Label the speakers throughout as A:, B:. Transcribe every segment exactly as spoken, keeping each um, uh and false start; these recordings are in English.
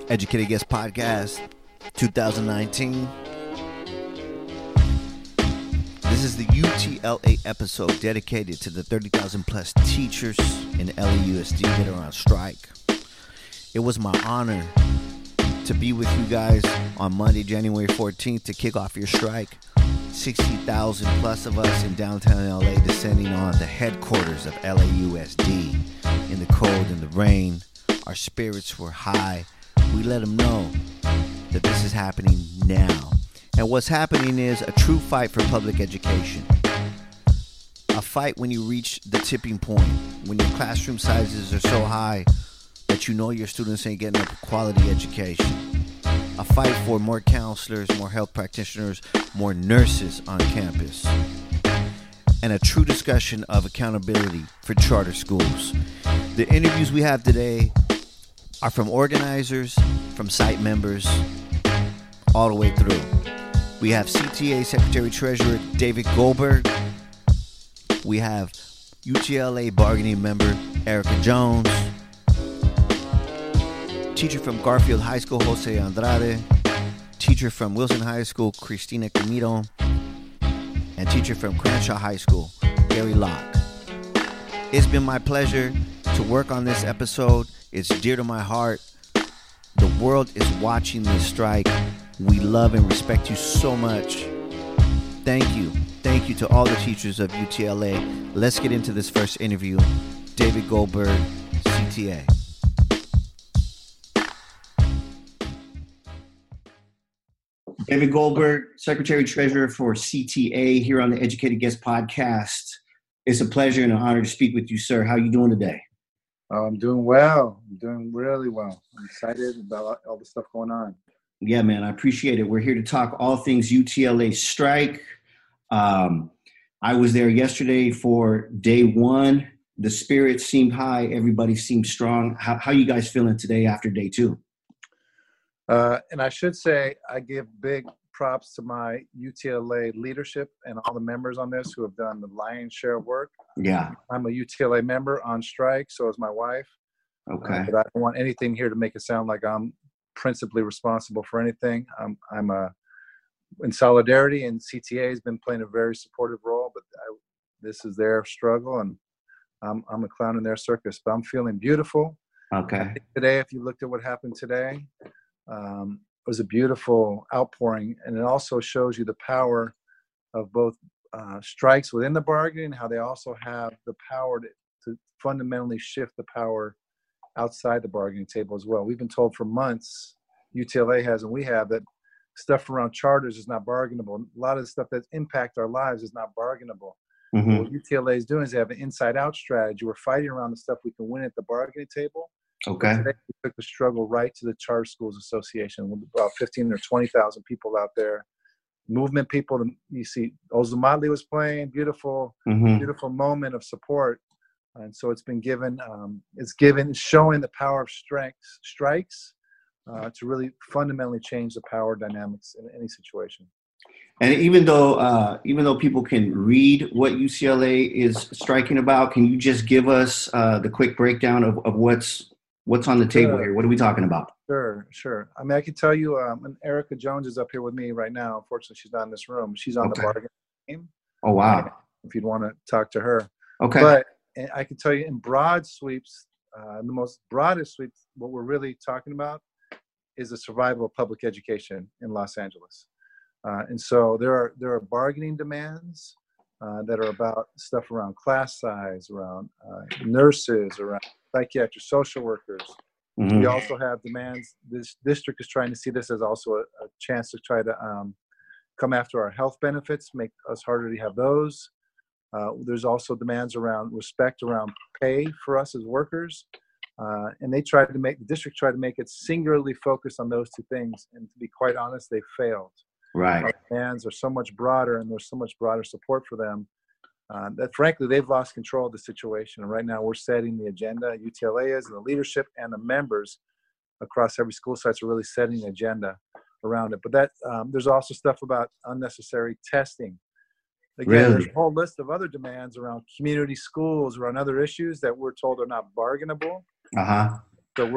A: Educated Guest Podcast twenty nineteen. This is the U T L A episode dedicated to the thirty thousand plus teachers in L A U S D that are on strike. It was my honor to be with you guys on Monday, January fourteenth to kick off your strike. sixty thousand plus of us in downtown L A descending on the headquarters of L A U S D in the cold and the rain. Our spirits were high. We let them know that this is happening now. And what's happening is a true fight for public education. A fight when you reach the tipping point, when your classroom sizes are so high that you know your students ain't getting a quality education. A fight for more counselors, more health practitioners, more nurses on campus. And a true discussion of accountability for charter schools. The interviews we have today are from organizers, from site members, all the way through. We have C T A Secretary Treasurer David Goldberg. We have U T L A bargaining member Erica Jones. Teacher from Garfield High School, Jose Andrade. Teacher from Wilson High School, Cristina Camilo. And teacher from Crenshaw High School, Gary Locke. It's been my pleasure to work on this episode. It's dear to my heart. The world is watching this strike. We love and respect you so much. Thank you. Thank you to all the teachers of U T L A. Let's get into this first interview. David Goldberg, C T A. David Goldberg, Secretary Treasurer for C T A, here on the Educated Guest Podcast. It's a pleasure and an honor to speak with you, sir. How are you doing today?
B: Oh, I'm doing well. I'm doing really well. I'm excited about all the stuff going on.
A: Yeah, man, I appreciate it. We're here to talk all things U T L A strike. Um, I was there yesterday for day one. The spirits seemed high. Everybody seemed strong. How, how you guys feeling today after day two?
B: Uh, and I should say I give big props to my U T L A leadership and all the members on this who have done the lion's share of work.
A: Yeah.
B: I'm a U T L A member on strike, so is my wife.
A: Okay.
B: Uh, but I don't want anything here to make it sound like I'm principally responsible for anything. I'm, I'm a, in solidarity, and C T A has been playing a very supportive role, but I, this is their struggle, and I'm, I'm a clown in their circus, but I'm feeling beautiful.
A: Okay.
B: Today, if you looked at what happened today, um, it was a beautiful outpouring, and it also shows you the power of both uh, strikes within the bargaining, how they also have the power to, to fundamentally shift the power outside the bargaining table as well. We've been told for months, U T L A has and we have, that stuff around charters is not bargainable. A lot of the stuff that impacts our lives is not bargainable.
A: Mm-hmm.
B: What U T L A is doing is they have an inside-out strategy. We're fighting around the stuff we can win at the bargaining table.
A: Okay.
B: Today we took the struggle right to the Charter Schools Association with about fifteen or twenty thousand people out there. Movement people, you see Ozomatli was playing, beautiful,
A: Mm-hmm.
B: beautiful moment of support. And so it's been given, um, it's given, showing the power of strikes, strikes uh, to really fundamentally change the power dynamics in any situation.
A: And even though uh, even though people can read what U C L A is striking about, can you just give us uh, the quick breakdown of, of what's what's on the table
B: Sure.
A: here? What are we talking about?
B: Sure, sure. I mean, I can tell you, um, and Erica Jones is up here with me right now. Unfortunately, she's not in this room. She's on
A: Okay.
B: the bargaining team.
A: Oh, wow.
B: If you'd want to talk to her.
A: Okay.
B: But and I can tell you in broad sweeps, uh, the most broadest sweeps, what we're really talking about is the survival of public education in Los Angeles. Uh, and so there are there are bargaining demands uh, that are about stuff around class size, around uh, nurses, around psychiatric social workers.
A: Mm-hmm.
B: We also have demands. This district is trying to see this as also a, a chance to try to um, come after our health benefits, make us harder to have those. Uh, there's also demands around respect around pay for us as workers. Uh, and they tried to make, the district tried to make it singularly focused on those two things. And to be quite honest, they failed.
A: Right.
B: Our demands are so much broader, and there's so much broader support for them uh, that frankly, they've lost control of the situation. And right now we're setting the agenda. U T L A is, and the leadership and the members across every school sites are really setting the agenda around it. But that um, there's also stuff about unnecessary testing. Again,
A: Really?
B: There's a whole list of other demands around community schools, around other issues that we're told are not bargainable.
A: Uh-huh.
B: So we're going to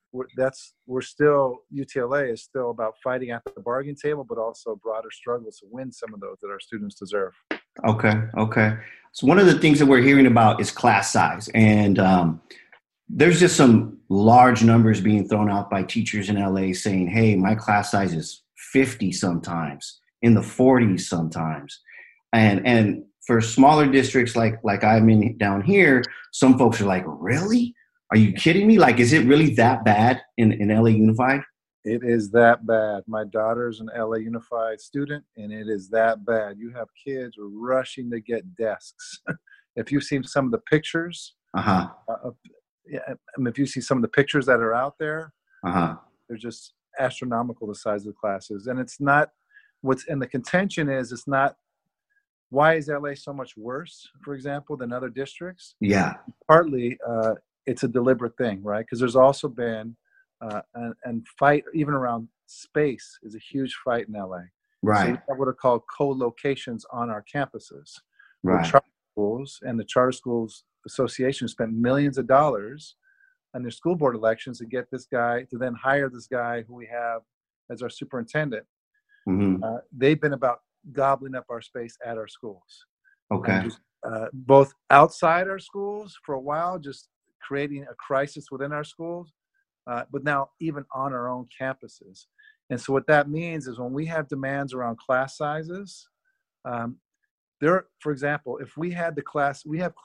B: we're, that's we're still U T L A is still about fighting at the bargaining table, but also broader struggles to win some of those that our students deserve.
C: Okay, okay. So one of the things that we're hearing about is class size, and um, there's just some large numbers being thrown out by teachers in L A saying, "Hey, my class size is fifty sometimes, in the forties sometimes," and and for smaller districts like like I'm in down here, some folks are like, "Really? Are you kidding me? Like, is it really that bad in, in L A Unified?"
B: It is that bad. My daughter's an L A Unified student, and it is that bad. You have kids rushing to get desks. If you've seen some of the pictures,
C: uh-huh.
B: uh, yeah, I mean, if you see some of the pictures that are out there,
C: uh-huh.
B: they're just astronomical, the size of the classes. And it's not what's, and the contention is, it's not, why is L A so much worse, for example, than other districts?
C: Yeah.
B: Partly, uh, it's a deliberate thing, right? Because there's also been, uh, and, and fight, even around space is a huge fight in L A.
C: Right.
B: So we have what are called co-locations on our campuses.
C: Right.
B: Charter schools and the Charter Schools Association spent millions of dollars on their school board elections to get this guy, to then hire this guy who we have as our superintendent.
C: Mm-hmm.
B: Uh, they've been about gobbling up our space at our schools.
C: Okay.
B: Just, uh, both outside our schools for a while, just creating a crisis within our schools, uh, but now even on our own campuses. And so what that means is when we have demands around class sizes, um, there, for example, if we had the class, we have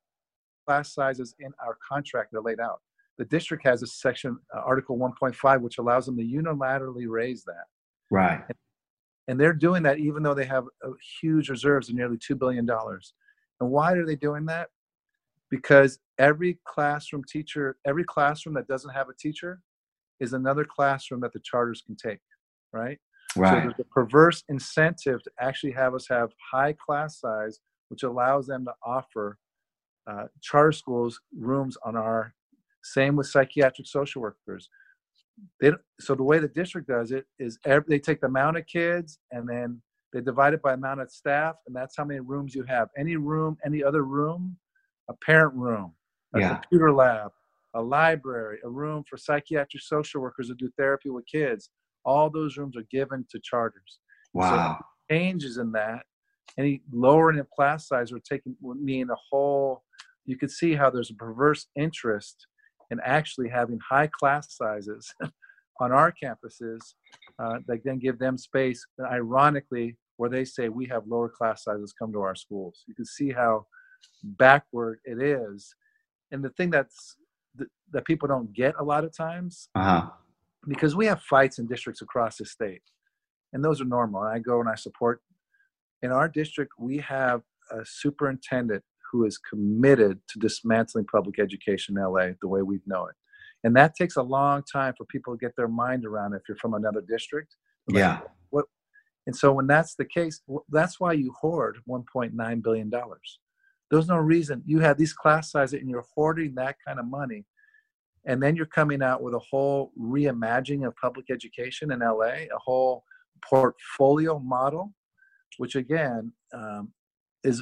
B: class sizes in our contract that are laid out. The district has a section, uh, Article one point five, which allows them to unilaterally raise that.
C: Right.
B: And, and they're doing that even though they have a huge reserves of nearly two billion dollars. And why are they doing that? Because every classroom teacher, every classroom that doesn't have a teacher is another classroom that the charters can take, right?
C: Right.
B: So there's a perverse incentive to actually have us have high class size, which allows them to offer uh, charter schools rooms on our, same with psychiatric social workers. They, so the way the district does it is every, they take the amount of kids and then they divide it by amount of staff, and that's how many rooms you have. Any room, any other room, a parent room, a
C: yeah.
B: computer lab, a library, a room for psychiatric social workers to do therapy with kids. All those rooms are given to charters.
C: Wow.
B: So changes in that, any lowering in class size would take would mean a whole, you could see how there's a perverse interest in actually having high class sizes on our campuses uh, that then give them space. And ironically, where they say we have lower class sizes come to our schools. You can see how backward it is. And the thing that's th- that people don't get a lot of times,
C: uh-huh.
B: because we have fights in districts across the state, and those are normal. And I go and I support. In our district, we have a superintendent who is committed to dismantling public education in L A the way we know it. And that takes a long time for people to get their mind around if you're from another district. Like,
C: yeah.
B: What? And so when that's the case, that's why you hoard one point nine billion dollars. There's no reason. You have these class sizes and you're hoarding that kind of money. And then you're coming out with a whole reimagining of public education in L A, a whole portfolio model, which again um, is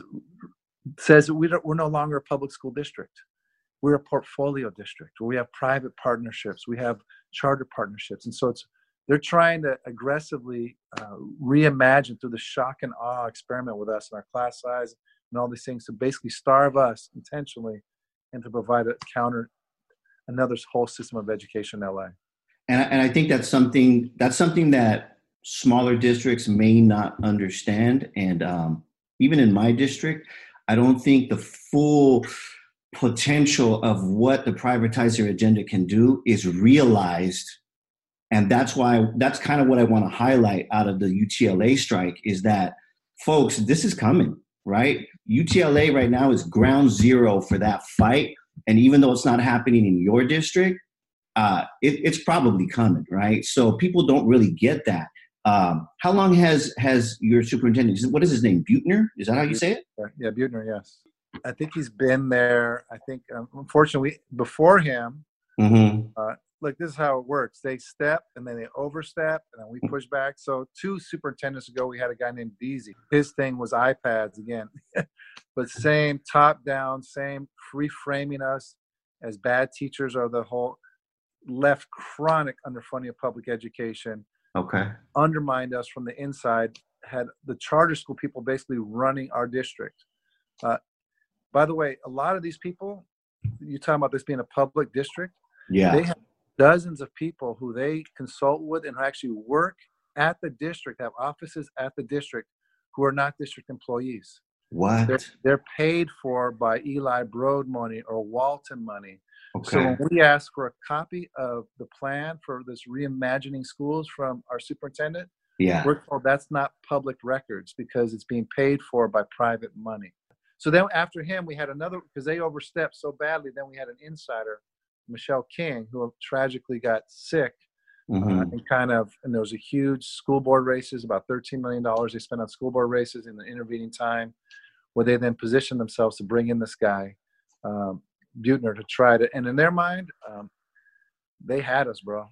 B: says that we don't, we're no longer a public school district. We're a portfolio district where we have private partnerships, we have charter partnerships. And so it's they're trying to aggressively uh, reimagine through the shock and awe experiment with us and our class size and all these things to basically starve us intentionally and to provide a counter, another whole system of education in L A.
C: And, and I think that's something that's something that smaller districts may not understand. And um, even in my district, I don't think the full potential of what the privatizer agenda can do is realized. And that's why, that's kind of what I want to highlight out of the U T L A strike is that, folks, this is coming, right? U T L A right now is ground zero for that fight. And even though it's not happening in your district, uh, it, it's probably coming, right? So people don't really get that. Um, how long has has your superintendent, what is his name, Buettner? Is that how you say it?
B: Yeah, Buettner, yes. I think he's been there, I think, um, unfortunately, before him,
C: mm-hmm.
B: uh, like this is how it works. They step and then they overstep and then we push back. So two superintendents ago, we had a guy named Deasy. His thing was iPads again, but same top down, same free framing us as bad teachers are the whole. left chronic underfunding of public education.
C: Okay.
B: Undermined us from the inside, had the charter school people basically running our district. Uh, by the way, a lot of these people, you talking about this being a public district,
C: yeah,
B: they have dozens of people who they consult with and who actually work at the district, have offices at the district, who are not district employees.
C: What?
B: They're, they're paid for by Eli Broad money or Walton money.
C: Okay.
B: So when we ask for a copy of the plan for this reimagining schools from our superintendent,
C: yeah,
B: we're told that's not public records because it's being paid for by private money. So then after him, we had another, because they overstepped so badly, then we had an insider, Michelle King, who tragically got sick.
C: mm-hmm.
B: uh, and kind of, and there was a huge school board races, about thirteen million dollars they spent on school board races in the intervening time, where they then positioned themselves to bring in this guy, um, Buettner, to try to, and in their mind, um, they had us, bro.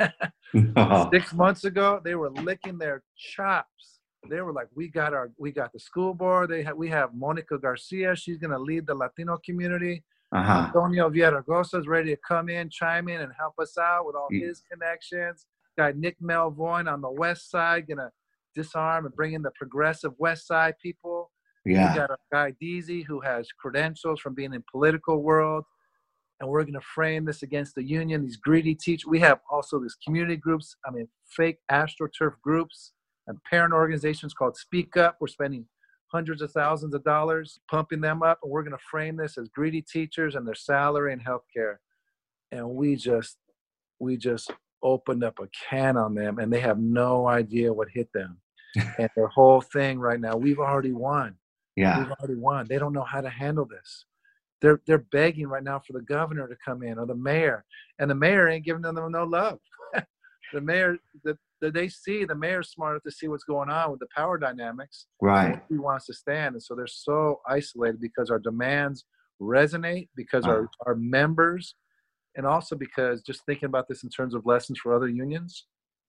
C: Oh.
B: Six months ago, they were licking their chops. They were like, we got our, we got the school board. They have, we have Monica Garcia. She's going to lead the Latino community.
C: Uh-huh.
B: Antonio Villaraigosa is ready to come in, chime in, and help us out with all
C: Yeah.
B: his connections. Guy Nick Melvoin on the west side, going to disarm and bring in the progressive west side people.
C: Yeah.
B: We got a guy Deasy who has credentials from being in political world, and we're going to frame this against the union. These greedy teachers. We have also these community groups. I mean, fake AstroTurf groups and parent organizations called Speak Up. We're spending hundreds of thousands of dollars pumping them up, and we're going to frame this as greedy teachers and their salary and health care. And we just, we just opened up a can on them, and they have no idea what hit them. And their whole thing right now, we've already won.
C: Yeah.
B: We've already won. They don't know how to handle this. They're they're begging right now for the governor to come in or the mayor, and the mayor ain't giving them no love. The mayor, the, the, they see the mayor's smart enough to see what's going on with the power dynamics.
C: Right.
B: He wants to stand, and so they're so isolated because our demands resonate, because
C: Uh-huh.
B: our our members, and also because, just thinking about this in terms of lessons for other unions,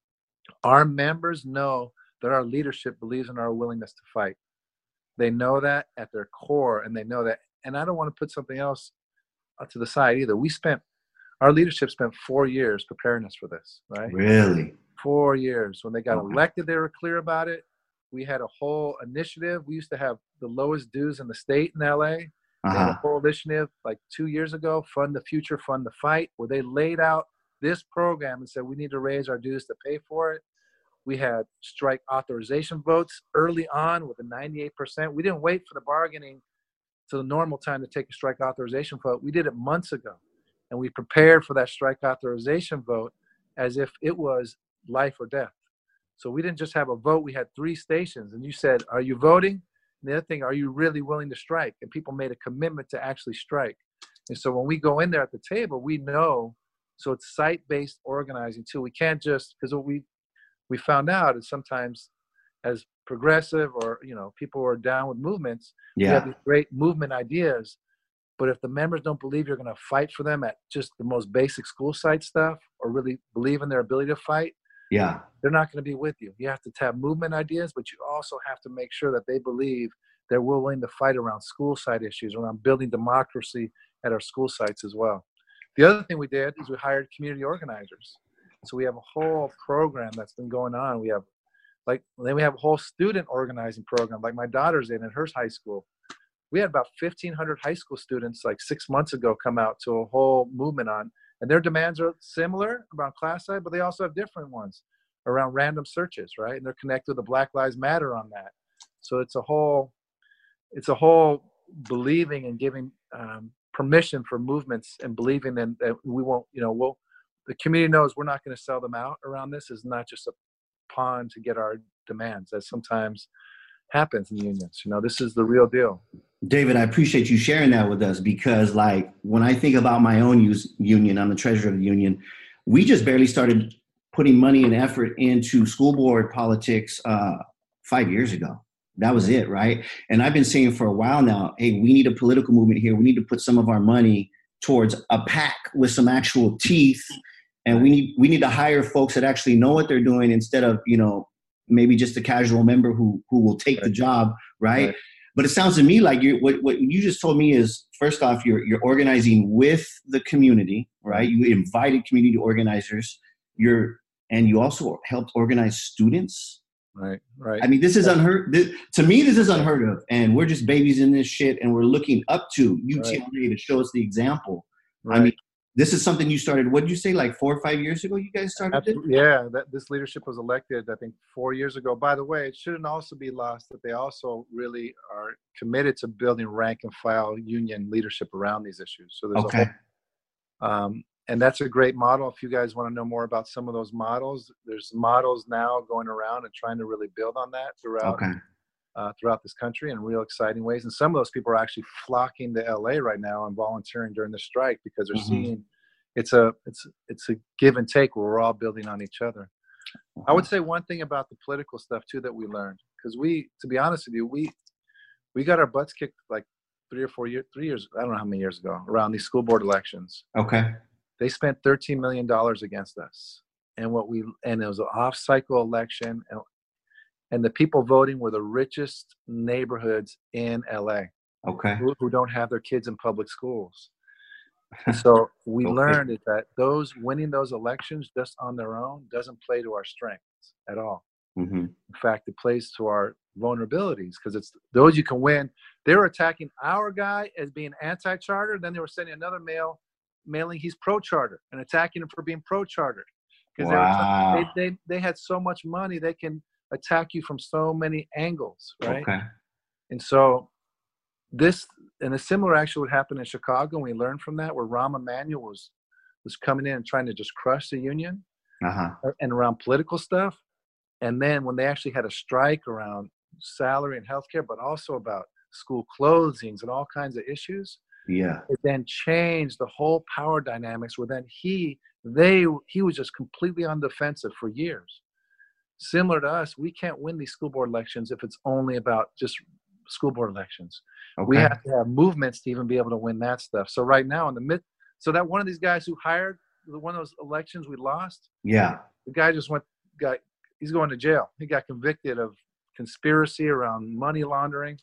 B: our members know that our leadership believes in our willingness to fight. They know that at their core, and they know that. And I don't want to put something else to the side either. We spent, our leadership spent four years preparing us for this, right?
C: Really?
B: Four years. When they got
C: Okay.
B: elected, they were clear about it. We had a whole initiative. We used to have the lowest dues in the state in L A. They had
C: Uh-huh.
B: a whole initiative like two years ago, Fund the Future, Fund the Fight, where they laid out this program and said we need to raise our dues to pay for it. We had strike authorization votes early on with a ninety-eight percent. We didn't wait for the bargaining to the normal time to take a strike authorization vote. We did it months ago. And we prepared for that strike authorization vote as if it was life or death. So we didn't just have a vote. We had three stations. And you said, are you voting? And the other thing, are you really willing to strike? And people made a commitment to actually strike. And so when we go in there at the table, we know, so it's site-based organizing too. We can't just, because what we, we found out is sometimes as progressive or, you know, people who are down with movements,
C: Yeah.
B: we have these great movement ideas. But if the members don't believe you're going to fight for them at just the most basic school site stuff, or really believe in their ability to fight,
C: Yeah.
B: they're not going to be with you. You have to have movement ideas, but you also have to make sure that they believe they're willing to fight around school site issues, around building democracy at our school sites as well. The other thing we did is we hired community organizers. So we have a whole program that's been going on. We have like, then we have a whole student organizing program, like my daughter's in, in her high school. We had about fifteen hundred high school students like six months ago come out to a whole movement on, and their demands are similar around class size, but they also have different ones around random searches, right? And they're connected with the Black Lives Matter on that. So it's a whole, it's a whole believing and giving um, permission for movements and believing in that we won't, you know, we'll, the community knows we're not going to sell them out around this. It's not just a pawn to get our demands, as sometimes happens in unions. You know, this is the real deal.
C: David, I appreciate you sharing that with us, because like when I think about my own use, union, I'm the treasurer of the union. We just barely started putting money and effort into school board politics uh, five years ago. That was it, right? And I've been saying for a while now, hey, we need a political movement here. We need to put some of our money towards a PAC with some actual teeth. And we need we need to hire folks that actually know what they're doing, instead of, you know, maybe just a casual member who who will take
B: right.
C: the job, right?
B: right.
C: but it sounds to me like you what what you just told me is, first off, you're you're organizing with the community, right? You invited community organizers. You're and you also helped organize students.
B: Right, right.
C: I mean, this is unheard. This, to me, this is unheard of, and we're just babies in this shit, and we're looking up to U T L A right. to show us the example. Right. I mean, this is something you started. What did you say, like four or five years ago? You guys started it?
B: Yeah, that this leadership was elected, I think, four years ago. By the way, it shouldn't also be lost that they also really are committed to building rank and file union leadership around these issues. So there's
C: okay.
B: a whole, um, and that's a great model. If you guys want to know more about some of those models, there's models now going around and trying to really build on that throughout
C: okay.
B: uh, throughout this country in real exciting ways. And some of those people are actually flocking to L A right now and volunteering during the strike because they're mm-hmm. seeing it's a it's it's a give and take where we're all building on each other. Uh-huh. I would say one thing about the political stuff too that we learned, because we, to be honest with you, we we got our butts kicked like three or four years, three years, I don't know how many years ago, around these school board elections.
C: Okay.
B: They spent thirteen million dollars against us. And what we, and it was an off-cycle election, and, and the people voting were the richest neighborhoods in L A.
C: Okay.
B: Who, who don't have their kids in public schools. So we okay. learned is that those winning those elections just on their own doesn't play to our strengths at all.
C: Mm-hmm.
B: In fact, it plays to our vulnerabilities because it's those you can win. They were attacking our guy as being anti-charter. Then they were sending another mail, mailing he's pro-charter and attacking him for being pro-charter. Because
C: wow.
B: they, they, they, they had so much money, they can attack you from so many angles, right?
C: Okay.
B: And so this, and a similar actually would happen in Chicago, and we learned from that, where Rahm Emanuel was was coming in and trying to just crush the union
C: uh-huh.
B: and around political stuff. And then when they actually had a strike around salary and healthcare, but also about school closings and all kinds of issues,
C: yeah,
B: it then changed the whole power dynamics. Where then he they he was just completely on defensive for years. Similar to us, we can't win these school board elections if it's only about just school board elections.
C: Okay.
B: We have to have movements to even be able to win that stuff. So right now in the mid, so that one of these guys who hired one of those elections we lost,
C: yeah,
B: the guy just went, got, he's going to jail. He got convicted of conspiracy around money laundering.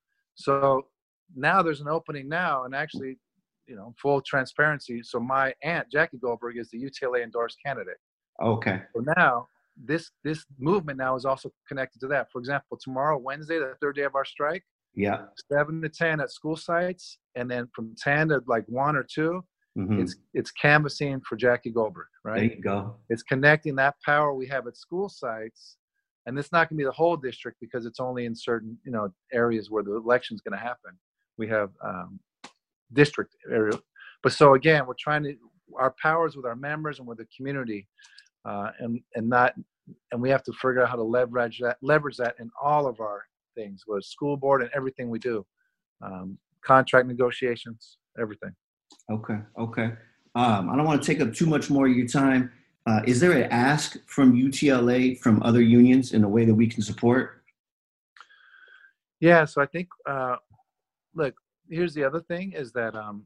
B: So now there's an opening now, and actually, you know, full transparency. So my aunt, Jackie Goldberg, is the U T L A endorsed candidate.
C: Okay.
B: So now this, this movement now is also connected to that. For example, tomorrow, Wednesday, the third day of our strike,
C: yeah,
B: seven to ten at school sites, and then from ten to like one or two,
C: mm-hmm.
B: it's it's canvassing for Jackie Goldberg, right?
C: There you go.
B: It's connecting that power we have at school sites, and it's not going to be the whole district because it's only in certain, you know, areas where the election's going to happen. We have um, district area, but so again, we're trying to our powers with our members and with the community, uh, and and not, and we have to figure out how to leverage that leverage that in all of our things, with school board and everything we do, um, contract negotiations, everything.
C: Okay, okay. Um, I don't want to take up too much more of your time. Uh, is there an ask from U T L A from other unions in a way that we can support?
B: Yeah, so I think, uh, look, here's the other thing is that um,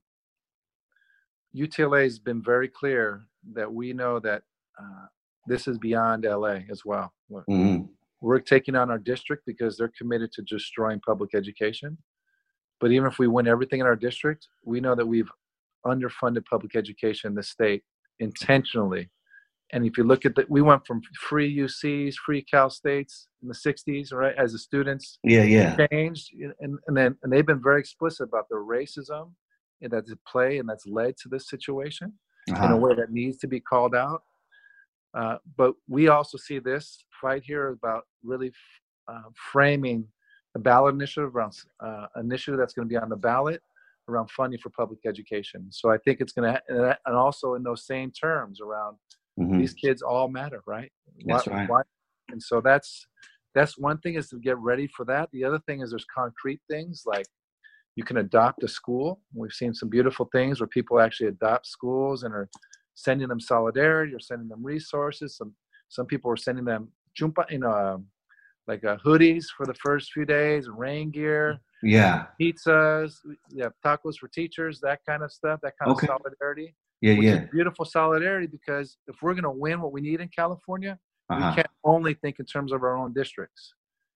B: U T L A has been very clear that we know that uh, this is beyond L A as well.
C: Mm-hmm.
B: We're taking on our district because they're committed to destroying public education. But even if we win everything in our district, we know that we've underfunded public education in the state intentionally. And if you look at that, we went from free U Cs, free Cal States in the sixties, right? As the students
C: yeah, yeah.
B: changed. And, and then, and they've been very explicit about the racism that's at play and that's led to this situation uh-huh. in a way that needs to be called out. Uh, but we also see this fight here about really uh, framing a ballot initiative around uh, initiative that's going to be on the ballot around funding for public education. So I think it's going to, and also in those same terms around mm-hmm. these kids all matter, right?
C: That's
B: why,
C: right.
B: Why? And so that's that's one thing, is to get ready for that. The other thing is there's concrete things like you can adopt a school. We've seen some beautiful things where people actually adopt schools and are sending them solidarity or sending them resources. Some some people are sending them chumpa, you know, um, like uh, hoodies for the first few days, rain gear,
C: yeah,
B: pizzas, yeah, tacos for teachers, that kind of stuff, that kind
C: okay.
B: of solidarity.
C: Yeah,
B: which
C: yeah.
B: is beautiful solidarity, because if we're going to win what we need in California,
C: uh-huh.
B: we can't only think in terms of our own districts.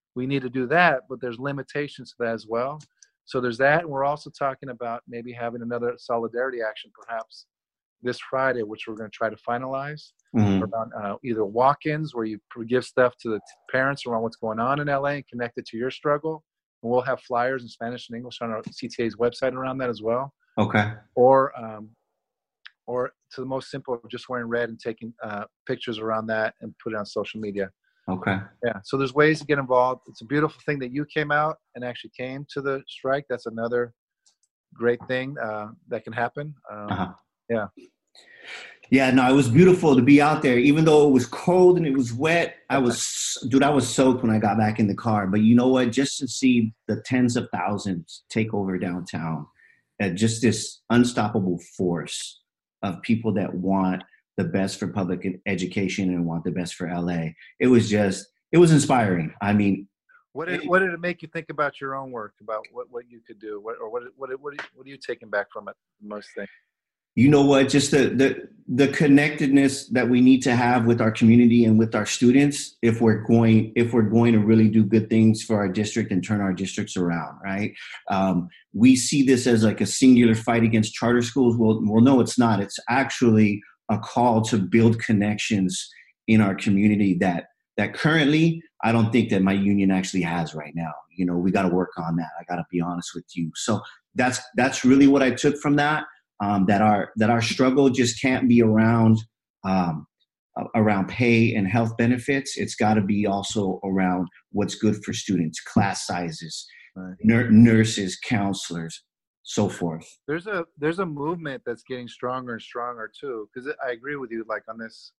B: we need to do that, but there's limitations to that as well. So there's that. And we're also talking about maybe having another solidarity action perhaps this Friday, which we're going to try to finalize mm-hmm. around uh, either walk-ins where you give stuff to the t- parents around what's going on in L A and connect it to your struggle. And we'll have flyers in Spanish and English on our C T A's website around that as well.
C: Okay.
B: Or, um, or to the most simple of just wearing red and taking uh, pictures around that and put it on social media.
C: Okay.
B: Yeah. So there's ways to get involved. It's a beautiful thing that you came out and actually came to the strike. That's another great thing uh, that can happen. Um, uh-huh. Yeah.
C: Yeah, no, it was beautiful to be out there. Even though it was cold and it was wet, I was, dude, I was soaked when I got back in the car. But you know what? Just to see the tens of thousands take over downtown, uh, just this unstoppable force of people that want the best for public education and want the best for L A. It was just, it was inspiring. I mean,
B: what did what did it make you think about your own work, about what, what you could do, what or what what what what are you taking back from it? Most things.
C: You know what? Just the the the connectedness that we need to have with our community and with our students, if we're going if we're going to really do good things for our district and turn our districts around, right? Um, we see this as like a singular fight against charter schools. Well, well, no, it's not. It's actually a call to build connections in our community that that currently I don't think that my union actually has right now. You know, we got to work on that. I got to be honest with you. So that's that's really what I took from that. Um, that our that our struggle just can't be around um, around pay and health benefits. It's got to be also around what's good for students, class sizes, right. nur- nurses, counselors, so forth.
B: There's a there's a movement that's getting stronger and stronger too. Because I agree with you. Like on this,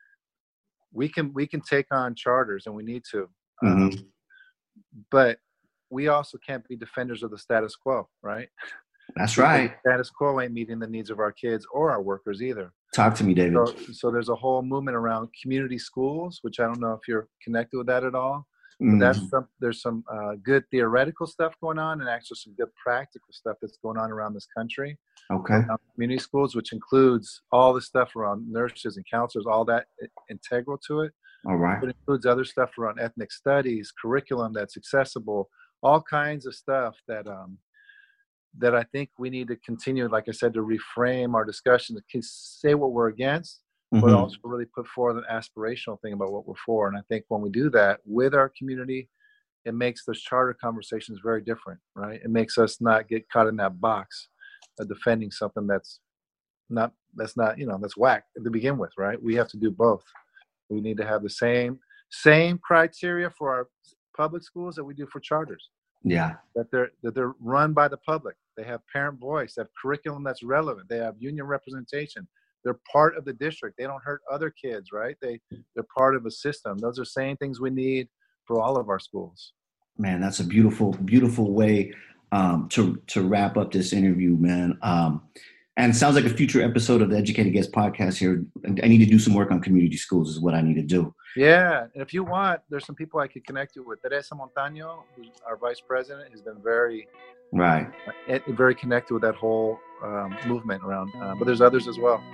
B: we can we can take on charters and we need to, mm-hmm. um, but we also can't be defenders of the status quo, right?
C: That's right.
B: The status quo ain't meeting the needs of our kids or our workers either.
C: Talk to me, David.
B: So, so there's a whole movement around community schools, which I don't know if you're connected with that at all. Mm. But that's some, there's some uh, good theoretical stuff going on and actually some good practical stuff that's going on around this country.
C: Okay.
B: Around community schools, which includes all the stuff around nurses and counselors, all that integral to it.
C: All right.
B: But it includes other stuff around ethnic studies, curriculum that's accessible, all kinds of stuff that um, that I think we need to continue, like I said, to reframe our discussion, to say what we're against, mm-hmm. but also really put forth an aspirational thing about what we're for. And I think when we do that with our community, it makes those charter conversations very different, right? It makes us not get caught in that box of defending something that's not, that's not, you know, that's whack to begin with, right? We have to do both. We need to have the same, same criteria for our public schools that we do for charters.
C: Yeah.
B: That they're that they're run by the public. They have parent voice, they have curriculum that's relevant, they have union representation. They're part of the district. They don't hurt other kids, right? They they're part of a system. Those are same things we need for all of our schools.
C: Man, that's a beautiful, beautiful way um, to to wrap up this interview, man. Um, and it sounds like a future episode of the Educated Guest podcast here. I need to do some work on community schools is what I need to do.
B: Yeah. And if you want, there's some people I could connect you with. Teresa Montaño, who's our vice president, has been very,
C: right,
B: uh, very connected with that whole um, movement around. Uh, but there's others as well.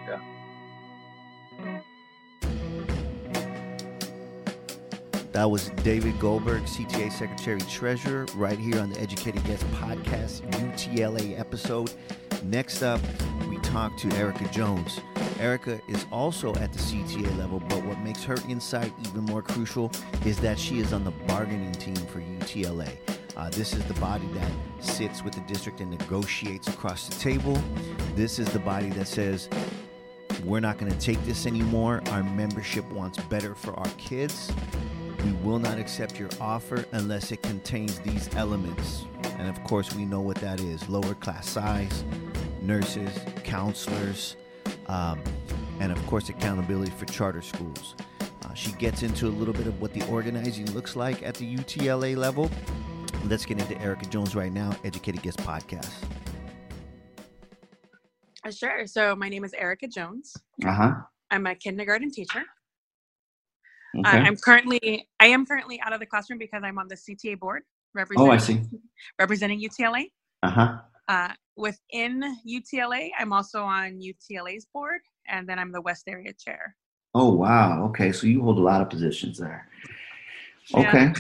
B: Yeah.
A: That was David Goldberg, C T A Secretary Treasurer, right here on the Educated Guest podcast, U T L A episode. Next up, we talk to Erica Jones. Erica is also at the C T A level, but what makes her insight even more crucial is that she is on the bargaining team for U T L A. Uh, this is the body that sits with the district and negotiates across the table. This is the body that says, we're not going to take this anymore. Our membership wants better for our kids. We will not accept your offer unless it contains these elements. And of course, we know what that is. Lower class size, nurses, counselors, um, and of course, accountability for charter schools. Uh, she gets into a little bit of what the organizing looks like at the U T L A level. Let's get into Erica Jones right now, Educated Guest Podcast.
D: Uh, sure. So my name is Erica Jones.
C: Uh-huh.
D: I'm a kindergarten teacher.
C: Okay.
D: Uh, I'm currently, I am currently out of the classroom because I'm on the C T A board representing,
C: oh, I see.
D: representing U T L A.
C: Uh-huh.
D: Uh, within U T L A, I'm also on U T L A's board, and then I'm the West Area Chair.
C: Oh, wow. Okay, so you hold a lot of positions there. Okay.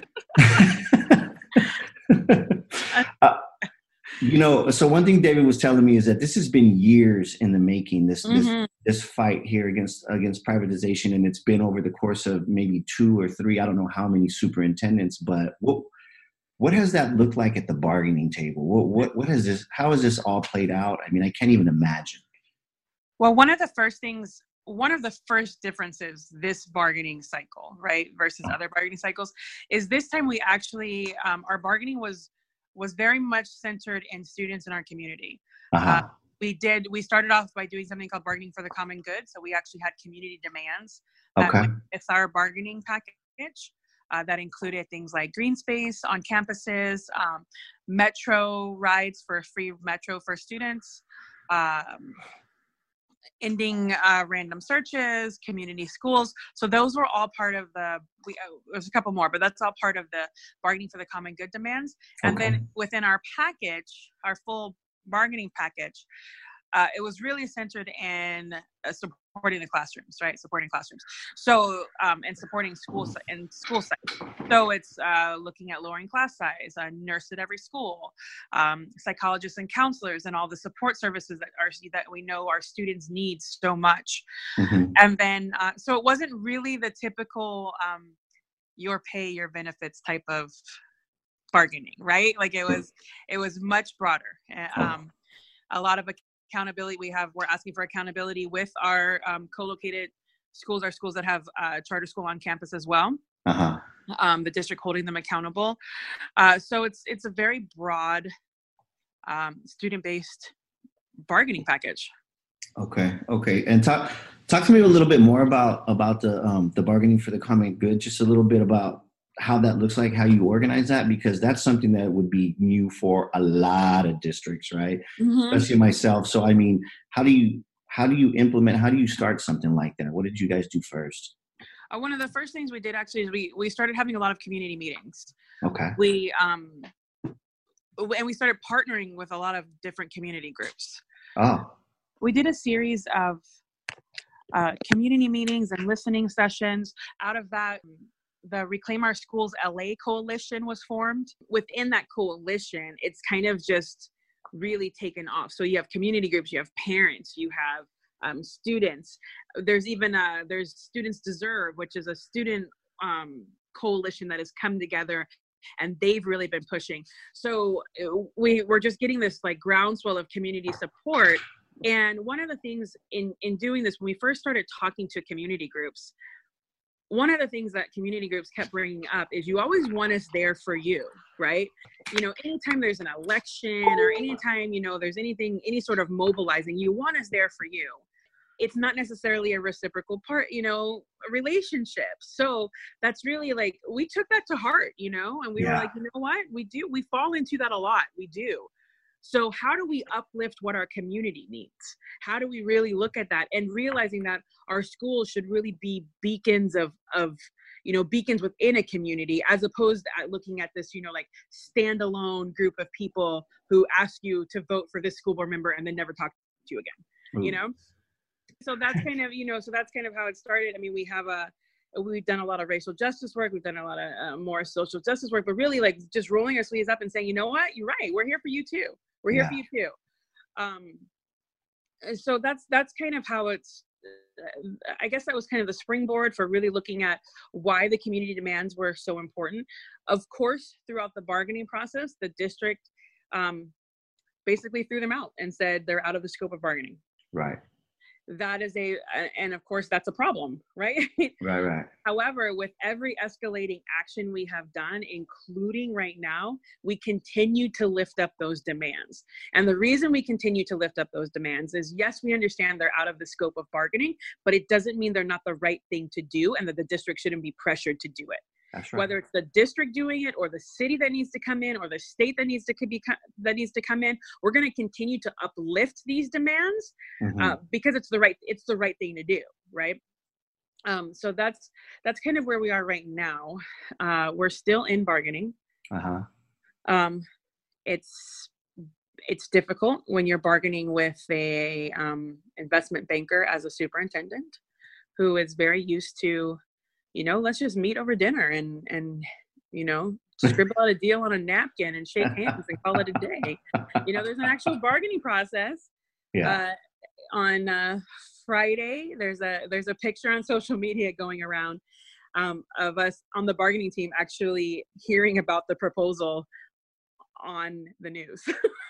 C: uh, you know, so one thing David was telling me is that this has been years in the making, this
D: Mm-hmm.
C: this this fight here against against privatization, and it's been over the course of maybe two or three, I don't know how many superintendents, but what what has that looked like at the bargaining table? What what what has this how has this all played out? I mean, I can't even imagine.
D: Well, one of the first things, one of the first differences this bargaining cycle, right, versus other bargaining cycles, is this time we actually, um, our bargaining was was very much centered in students in our community.
C: Uh-huh.
D: Uh, we did, we started off by doing something called bargaining for the common good. So we actually had community demands that
C: Okay.
D: went with our bargaining package. Uh, that included things like green space on campuses, um, metro rides for free metro for students, um, ending uh, random searches, community schools. So those were all part of the, we, uh, there's a couple more, but that's all part of the bargaining for the common good demands. And
C: Okay.
D: then within our package, our full bargaining package, uh, it was really centered in uh, supporting the classrooms, right? Supporting classrooms. So, um, and supporting schools and school sites. So it's uh, looking at lowering class size, a nurse at every school, um, psychologists and counselors, and all the support services that are that we know our students need so much.
C: Mm-hmm.
D: And then, uh, so it wasn't really the typical um, your pay, your benefits type of bargaining, right? Like it was, it was much broader. Um, a lot of accountability. We have, we're asking for accountability with our um, co-located schools, our schools that have uh, charter school on campus as well.
C: Uh-huh.
D: Um, the district holding them accountable. Uh, so it's, it's a very broad um, student-based bargaining package.
C: Okay. Okay. And talk, talk to me a little bit more about, about the, um, the bargaining for the common good, just a little bit about how that looks like, how you organize that, because that's something that would be new for a lot of districts, right?
D: Mm-hmm.
C: Especially myself. So, I mean, how do you, how do you implement, how do you start something like that? What did you guys do first?
D: Uh, one of the first things we did actually is we, we started having a lot of community meetings.
C: Okay.
D: We, um, and we started partnering with a lot of different community groups.
C: Oh.
D: We did a series of uh, community meetings and listening sessions. Out of that, the Reclaim Our Schools L A coalition was formed. Within that coalition, it's kind of just really taken off. So you have community groups, you have parents, you have um, students. There's even a, there's Students Deserve, which is a student um, coalition that has come together, and they've really been pushing. So we we're just getting this like groundswell of community support. And one of the things in in doing this, when we first started talking to community groups, one of the things that community groups kept bringing up is you always want us there for you, right? You know, anytime there's an election or anytime, you know, there's anything, any sort of mobilizing, you want us there for you. It's not necessarily a reciprocal part, you know, relationship. So that's really like, we took that to heart, you know, and we
C: Yeah.
D: were like, you know what, we do, we fall into that a lot. We do. So how do we uplift what our community needs? How do we really look at that and realizing that our schools should really be beacons of, of, you know, beacons within a community, as opposed to looking at this, you know, like standalone group of people who ask you to vote for this school board member and then never talk to you again, Ooh. You know? So that's kind of, you know, so that's kind of how it started. I mean, we have a, we've done a lot of racial justice work. We've done a lot of uh, more social justice work, but really like just rolling our sleeves up and saying, you know what, you're right. We're here for you too. We're here
C: Yeah.
D: for you too. Um, and so that's, that's kind of how it's, uh, I guess that was kind of the springboard for really looking at why the community demands were so important. Of course, throughout the bargaining process, the district um, basically threw them out and said they're out of the scope of bargaining.
C: Right.
D: That is a, and of course that's a problem, right?
C: Right, right.
D: However, with every escalating action we have done, including right now, we continue to lift up those demands. And the reason we continue to lift up those demands is, yes, we understand they're out of the scope of bargaining, but it doesn't mean they're not the right thing to do and that the district shouldn't be pressured to do it.
C: That's right.
D: Whether it's the district doing it or the city that needs to come in or the state that needs to be that needs to come in, we're going to continue to uplift these demands mm-hmm. uh, because it's the right it's the right thing to do, right? Um, so that's that's kind of where we are right now. Uh, we're still in bargaining.
C: Uh-huh.
D: Um, it's it's difficult when you're bargaining with a um, investment banker as a superintendent who is very used to, you know, let's just meet over dinner and, and you know, scribble out a deal on a napkin and shake hands and call it a day. You know, there's an actual bargaining process.
C: Yeah.
D: Uh, on uh, Friday, there's a there's a picture on social media going around um, of us on the bargaining team actually hearing about the proposal on the news.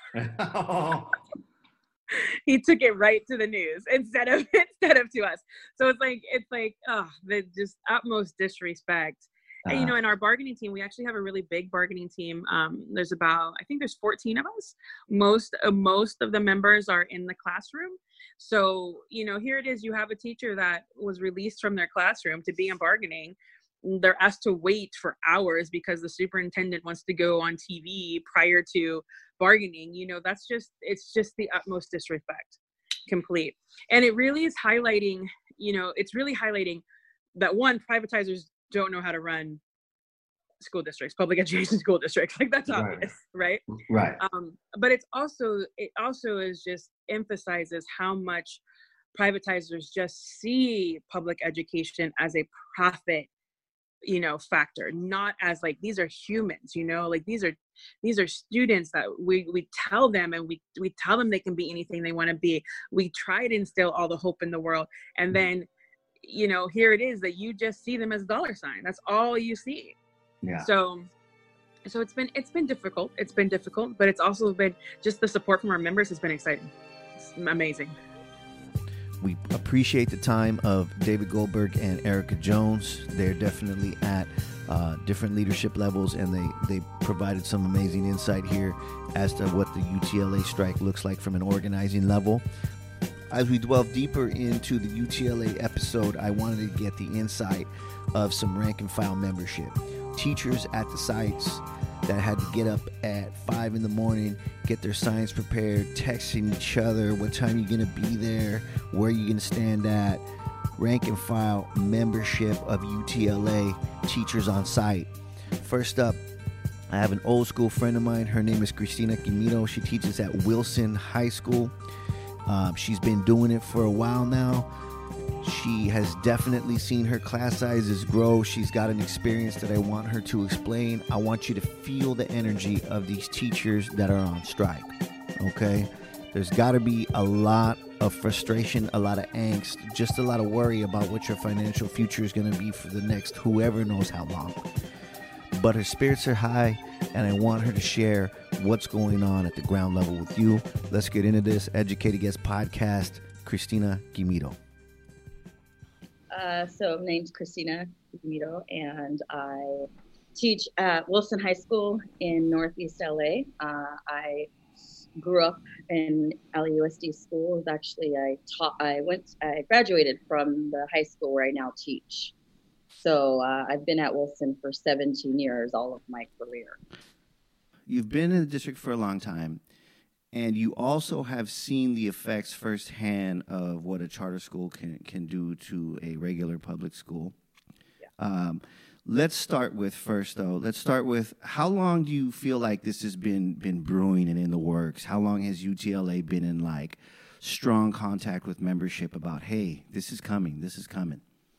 D: He took it right to the news instead of instead of to us. So it's like it's like oh, the just utmost disrespect. Uh-huh. And you know, in our bargaining team, we actually have a really big bargaining team. Um, there's about I think there's fourteen of us. Most uh, most of the members are in the classroom. So you know, here it is. You have a teacher that was released from their classroom to be in bargaining. They're asked to wait for hours because the superintendent wants to go on T V prior to bargaining. You know, that's just, it's just the utmost disrespect, complete. And it really is highlighting, you know, it's really highlighting that one, privatizers don't know how to run school districts, public education school districts. Like that's obvious, right?
C: Right.
D: Um, but it's also, it also is just emphasizes how much privatizers just see public education as a profit, you know, factor, not as like, these are humans, you know, like these are, these are students that we, we tell them and we, we tell them they can be anything they want to be. We try to instill all the hope in the world. And then, you know, here it is that you just see them as dollar sign. That's all you see.
C: Yeah.
D: So, so it's been, it's been difficult. It's been difficult, but it's also been just the support from our members has been exciting. It's amazing.
A: We appreciate the time of David Goldberg and Erica Jones. They're definitely at uh, different leadership levels, and they, they provided some amazing insight here as to what the U T L A strike looks like from an organizing level. As we delve deeper into the U T L A episode, I wanted to get the insight of some rank and file membership. Teachers at the sites that had to get up at five in the morning, get their signs prepared, texting each other, what time you gonna be there, where you gonna stand at, rank and file membership of U T L A teachers on site. First up, I have an old school friend of mine. Her name is Cristina Quimito. She teaches at Wilson High School. Um, she's been doing it for a while now. She has definitely seen her class sizes grow. She's got an experience that I want her to explain. I want you to feel the energy of these teachers that are on strike, okay? There's got to be a lot of frustration, a lot of angst, just a lot of worry about what your financial future is going to be for the next whoever knows how long. But her spirits are high, and I want her to share what's going on at the ground level with you. Let's get into this Educated Guest podcast. Cristina Quimito.
E: Uh, so my name's Cristina Quimito, and I teach at Wilson High School in Northeast L A. Uh, I grew up in L A U S D schools. Actually, I taught. I went. I graduated from the high school where I now teach. So uh, I've been at Wilson for seventeen years, all of my career.
A: You've been in the district for a long time. And you also have seen the effects firsthand of what a charter school can, can do to a regular public school.
E: Yeah.
A: Um, let's start with first, though. Let's start with how long do you feel like this has been been brewing and in the works? How long has U T L A been in like strong contact with membership about, hey, this is coming, this is coming?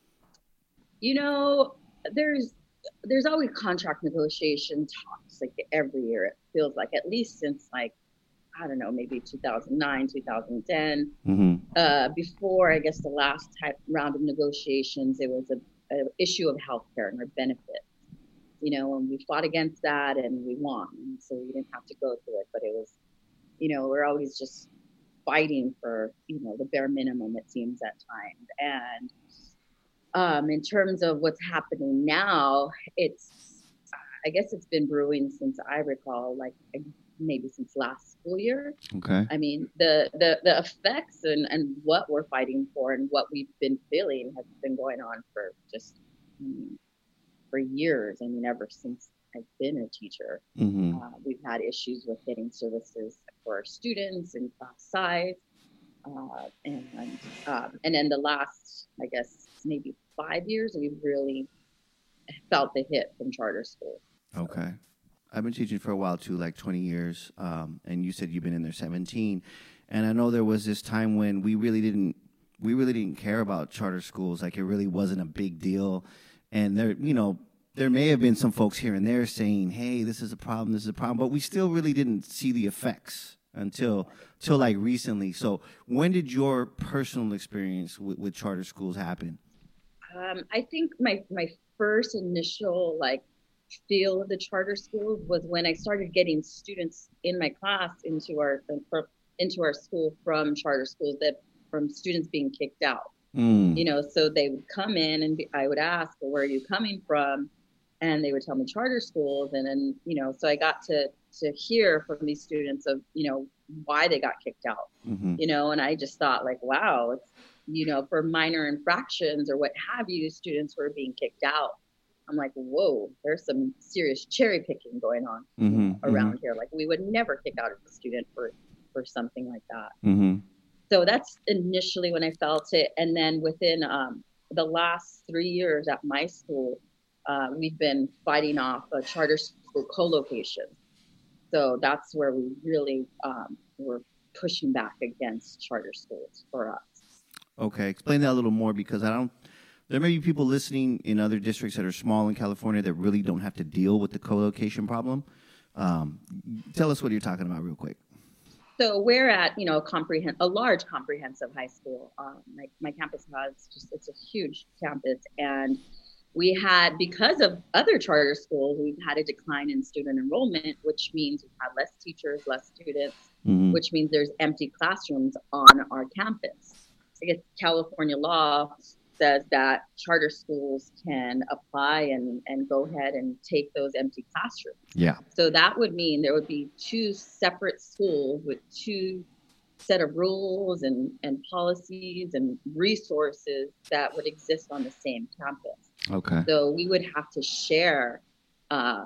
E: You know, there's there's always contract negotiation talks like every year. It feels like at least since like. I don't know, maybe two thousand nine, two thousand ten.
A: Mm-hmm.
E: Uh, before, I guess, the last type round of negotiations, it was a, a issue of healthcare and our benefits. You know, and we fought against that and we won. And so we didn't have to go through it. But it was, you know, we're always just fighting for, you know, the bare minimum, it seems at times. And um, in terms of what's happening now, it's, I guess it's been brewing since I recall, like, maybe since last school year.
A: Okay.
E: I mean, the the, the effects and, and what we're fighting for and what we've been feeling has been going on for just I mean, for years. I mean, ever since I've been a teacher,
A: Mm-hmm.
E: uh, we've had issues with getting services for our students and class size, uh, and um, and then the last, I guess, maybe five years, we've really felt the hit from charter schools.
A: Okay. I've been teaching for a while too, like twenty years. Um, and you said you've been in there seventeen. And I know there was this time when we really didn't, we really didn't care about charter schools. Like it really wasn't a big deal. And there, you know, there may have been some folks here and there saying, hey, this is a problem, this is a problem, but we still really didn't see the effects until, till like recently. So when did your personal experience with, with charter schools happen?
E: Um, I think my, my first initial like feel of the charter schools was when I started getting students in my class into our into our school from charter schools, that from students being kicked out. Mm. You know, so they would come in and be, I would ask, well, where are you coming from? And they would tell me charter schools. And then, you know, so I got to to hear from these students of, you know, why they got kicked out, mm-hmm. you know, and I just thought like, wow, it's, you know, for minor infractions or what have you, students were being kicked out. I'm like, whoa, there's some serious cherry picking going on mm-hmm, around mm-hmm. here. Like we would never kick out a student for, for something like that. Mm-hmm. So that's initially when I felt it. And then within um, the last three years at my school, uh, we've been fighting off a charter school co-location. So that's where we really um, were pushing back against charter schools for us.
A: Okay, explain that a little more, because I don't, there may be people listening in other districts that are small in California that really don't have to deal with the co-location problem. Um, tell us what you're talking about real quick.
E: So we're at, you know, a comprehend a large comprehensive high school. Um, my, my campus has just, it's a huge campus. And we had, because of other charter schools, we've had a decline in student enrollment, which means we've had less teachers, less students, mm-hmm. which means there's empty classrooms on our campus. I guess California law says that charter schools can apply and, and go ahead and take those empty classrooms.
A: Yeah.
E: So that would mean there would be two separate schools with two set of rules and, and policies and resources that would exist on the same campus.
A: Okay.
E: So we would have to share uh,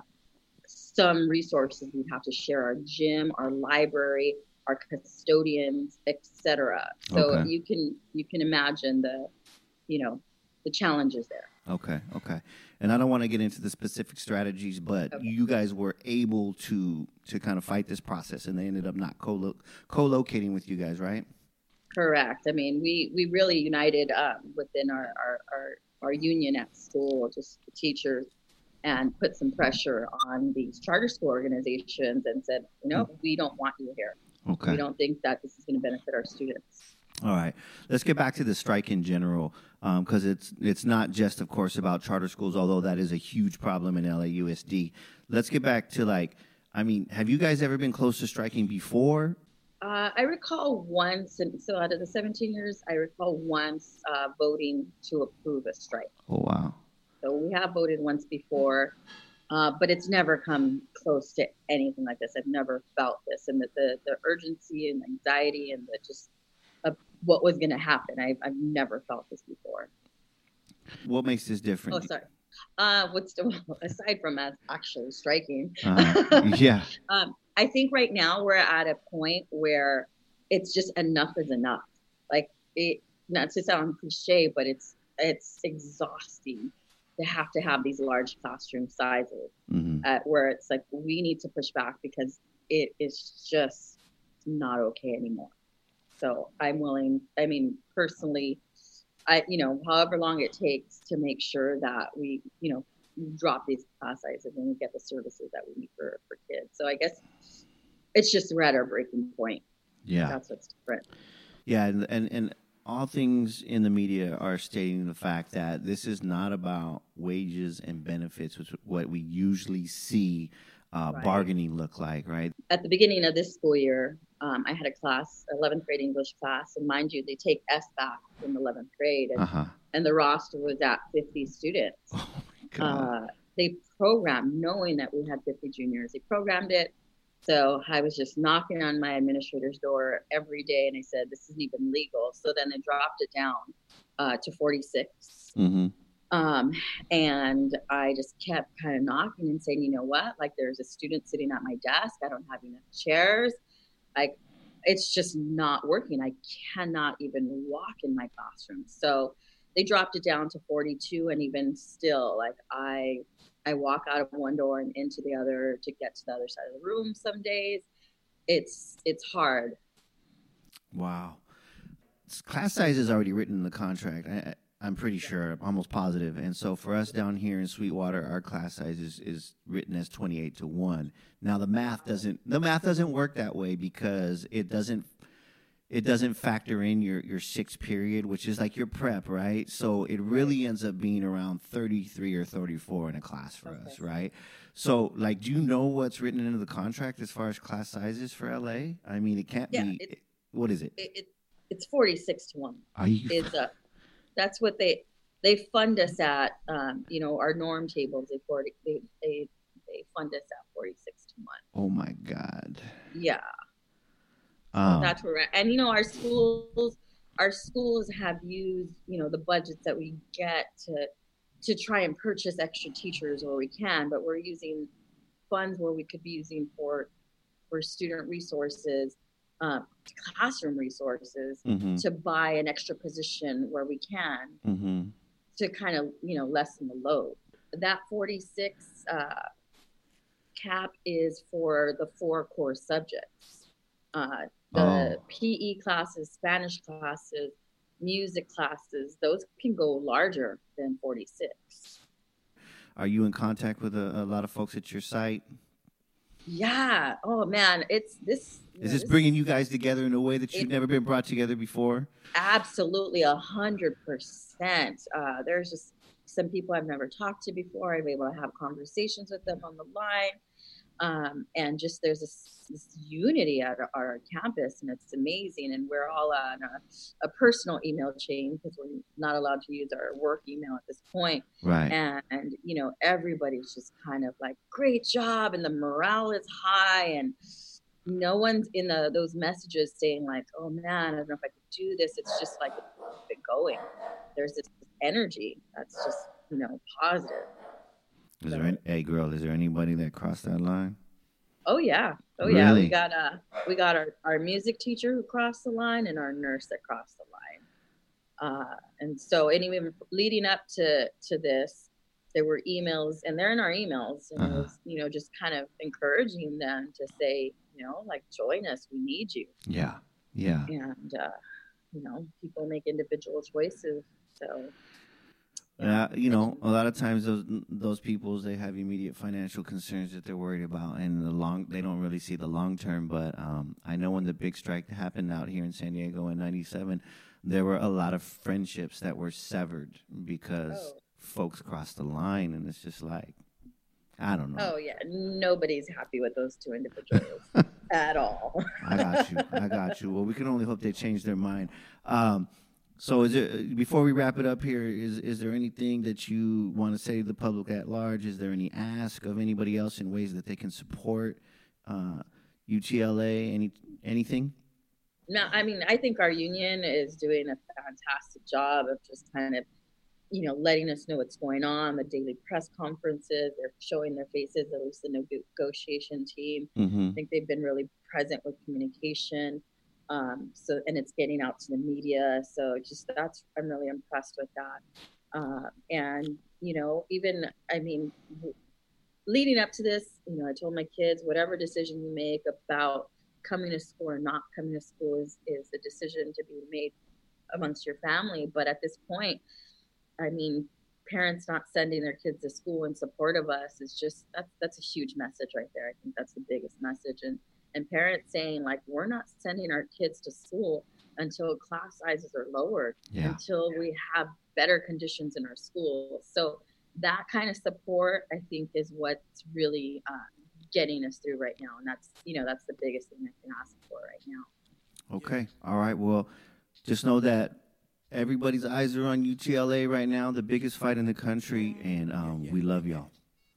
E: some resources. We'd have to share our gym, our library, our custodians, et cetera. So okay. you can you can imagine the, you know, the challenges there.
A: Okay, okay. And I don't want to get into the specific strategies, but okay. you guys were able to to kind of fight this process, and they ended up not co co-locating with you guys, right?
E: Correct. I mean, we, we really united um, within our, our, our, our union at school, just the teachers, and put some pressure on these charter school organizations and said, you know, mm. we don't want you here.
A: Okay.
E: We don't think that this is going to benefit our students.
A: All right. Let's get back to the strike in general, because um, it's it's not just, of course, about charter schools, although that is a huge problem in L A U S D. Let's get back to, like, I mean, have you guys ever been close to striking before?
E: Uh, I recall once, and so out of the seventeen years, I recall once uh, voting to approve a strike.
A: Oh, wow.
E: So we have voted once before, uh, but it's never come close to anything like this. I've never felt this, and the, the, the urgency and anxiety and the just uh, what was going to happen. I've, I've never felt this before.
A: What makes this different?
E: Oh, sorry. Uh, what's the, aside from us actually striking?
A: Uh, yeah.
E: um, I think right now we're at a point where it's just enough is enough. Like, it, not to sound cliche, but it's it's exhausting to have to have these large classroom sizes, mm-hmm. uh, where it's like we need to push back because it is just not okay anymore. So I'm willing. I mean, personally, I you know, however long it takes to make sure that we you know drop these class sizes and we get the services that we need for for kids. So I guess it's just we're at our breaking point.
A: Yeah,
E: that's what's different.
A: Yeah, and and, and all things in the media are stating the fact that this is not about wages and benefits, which is what we usually see uh, right. bargaining look like, right?
E: At the beginning of this school year, um, I had a class, eleventh grade English class, and mind you, they take S back in eleventh grade, and, uh-huh. and the roster was at fifty students.
A: Oh my God.
E: Uh, they programmed, knowing that we had fifty juniors, they programmed it. So I was just knocking on my administrator's door every day, and I said, this isn't even legal. So then they dropped it down uh, to forty-six. Mm-hmm. Um, and I just kept kind of knocking and saying, you know what, like there's a student sitting at my desk. I don't have enough chairs. Like, it's just not working. I cannot even walk in my classroom. So they dropped it down to forty-two. And even still, like I, I walk out of one door and into the other to get to the other side of the room. Some days it's, it's hard.
A: Wow. Class size is already written in the contract. I, I'm pretty sure, I'm almost positive. And so for us down here in Sweetwater, our class size is, is written as twenty-eight to one. Now the math doesn't the math doesn't work that way because it doesn't it doesn't factor in your, your sixth period, which is like your prep, right? So it really ends up being around thirty-three or thirty-four in a class for okay. us, right? So, like, do you know what's written into the contract as far as class sizes for L A? I mean, it can't
E: yeah,
A: be.
E: It,
A: what is it?
E: it, it it's forty-six to one.
A: Are you?
E: Is uh, that's what they they fund us at. Um, you know, our norm tables they forty they they they fund us at forty-six to one.
A: Oh my God.
E: Yeah.
A: Um,
E: That's where we're at. And you know, our schools our schools have used you know the budgets that we get to. to try and purchase extra teachers where we can, but we're using funds where we could be using for for student resources, uh, classroom resources, mm-hmm. to buy an extra position where we can,
A: mm-hmm.
E: to kind of you know lessen the load. That forty-six uh, cap is for the four core subjects. Uh, the
A: oh.
E: P E classes, Spanish classes, music classes, those can go larger than forty-six.
A: Are you in contact with a, a lot of folks at your site?
E: Yeah. Oh man, it's this.
A: Is
E: know,
A: this,
E: this
A: bringing you guys together in a way that you've
E: it,
A: never been brought together before?
E: Absolutely, a hundred percent. Uh, there's just some people I've never talked to before. I'm able to have conversations with them on the line. Um, and just there's this, this unity at our, our campus, and it's amazing. And we're all on a, a personal email chain because we're not allowed to use our work email at this point.
A: Right.
E: And, and you know, everybody's just kind of like, great job, and the morale is high, and no one's in the those messages saying like, oh man, I don't know if I could do this. It's just like it's going. There's this energy that's just you know positive.
A: Is there any, hey girl, is there anybody that crossed that line?
E: Oh yeah. Oh
A: really?
E: yeah. We got uh we got our, our music teacher who crossed the line and our nurse that crossed the line. Uh and so anyway, leading up to to this, there were emails, and they're in our emails, and uh-huh. it was, you know, just kind of encouraging them to say, you know, like join us, we need you.
A: Yeah. Yeah.
E: And uh, you know, people make individual choices. So
A: Uh, you know, a lot of times those those peoples, they have immediate financial concerns that they're worried about, and the long they don't really see the long term. But um, I know when the big strike happened out here in San Diego in ninety-seven, there were a lot of friendships that were severed because
E: oh.
A: folks crossed the line, and it's just like, I don't know.
E: Oh yeah, nobody's happy with those two individuals at all.
A: I got you. I got you. Well, we can only hope they change their mind. Um, So is it, before we wrap it up here, is is there anything that you want to say to the public at large? Is there any ask of anybody else in ways that they can support uh, U T L A? Any anything?
E: No, I mean, I think our union is doing a fantastic job of just kind of, you know, letting us know what's going on, the daily press conferences, they're showing their faces, at least the negotiation team.
A: Mm-hmm.
E: I think they've been really present with communication. Um, so, and it's getting out to the media. So just that's, I'm really impressed with that. Uh, and, you know, even, I mean, leading up to this, you know, I told my kids, whatever decision you make about coming to school or not coming to school is, is a decision to be made amongst your family. But at this point, I mean, parents not sending their kids to school in support of us is just, that's, that's a huge message right there. I think that's the biggest message. And, and parents saying like, we're not sending our kids to school until class sizes are lowered,
A: yeah.
E: until we have better conditions in our schools. So that kind of support, I think, is what's really uh, getting us through right now. And that's, you know, that's the biggest thing I can ask for right now.
A: Okay. All right. Well, just know that everybody's eyes are on U T L A right now, the biggest fight in the country, and um, we love y'all.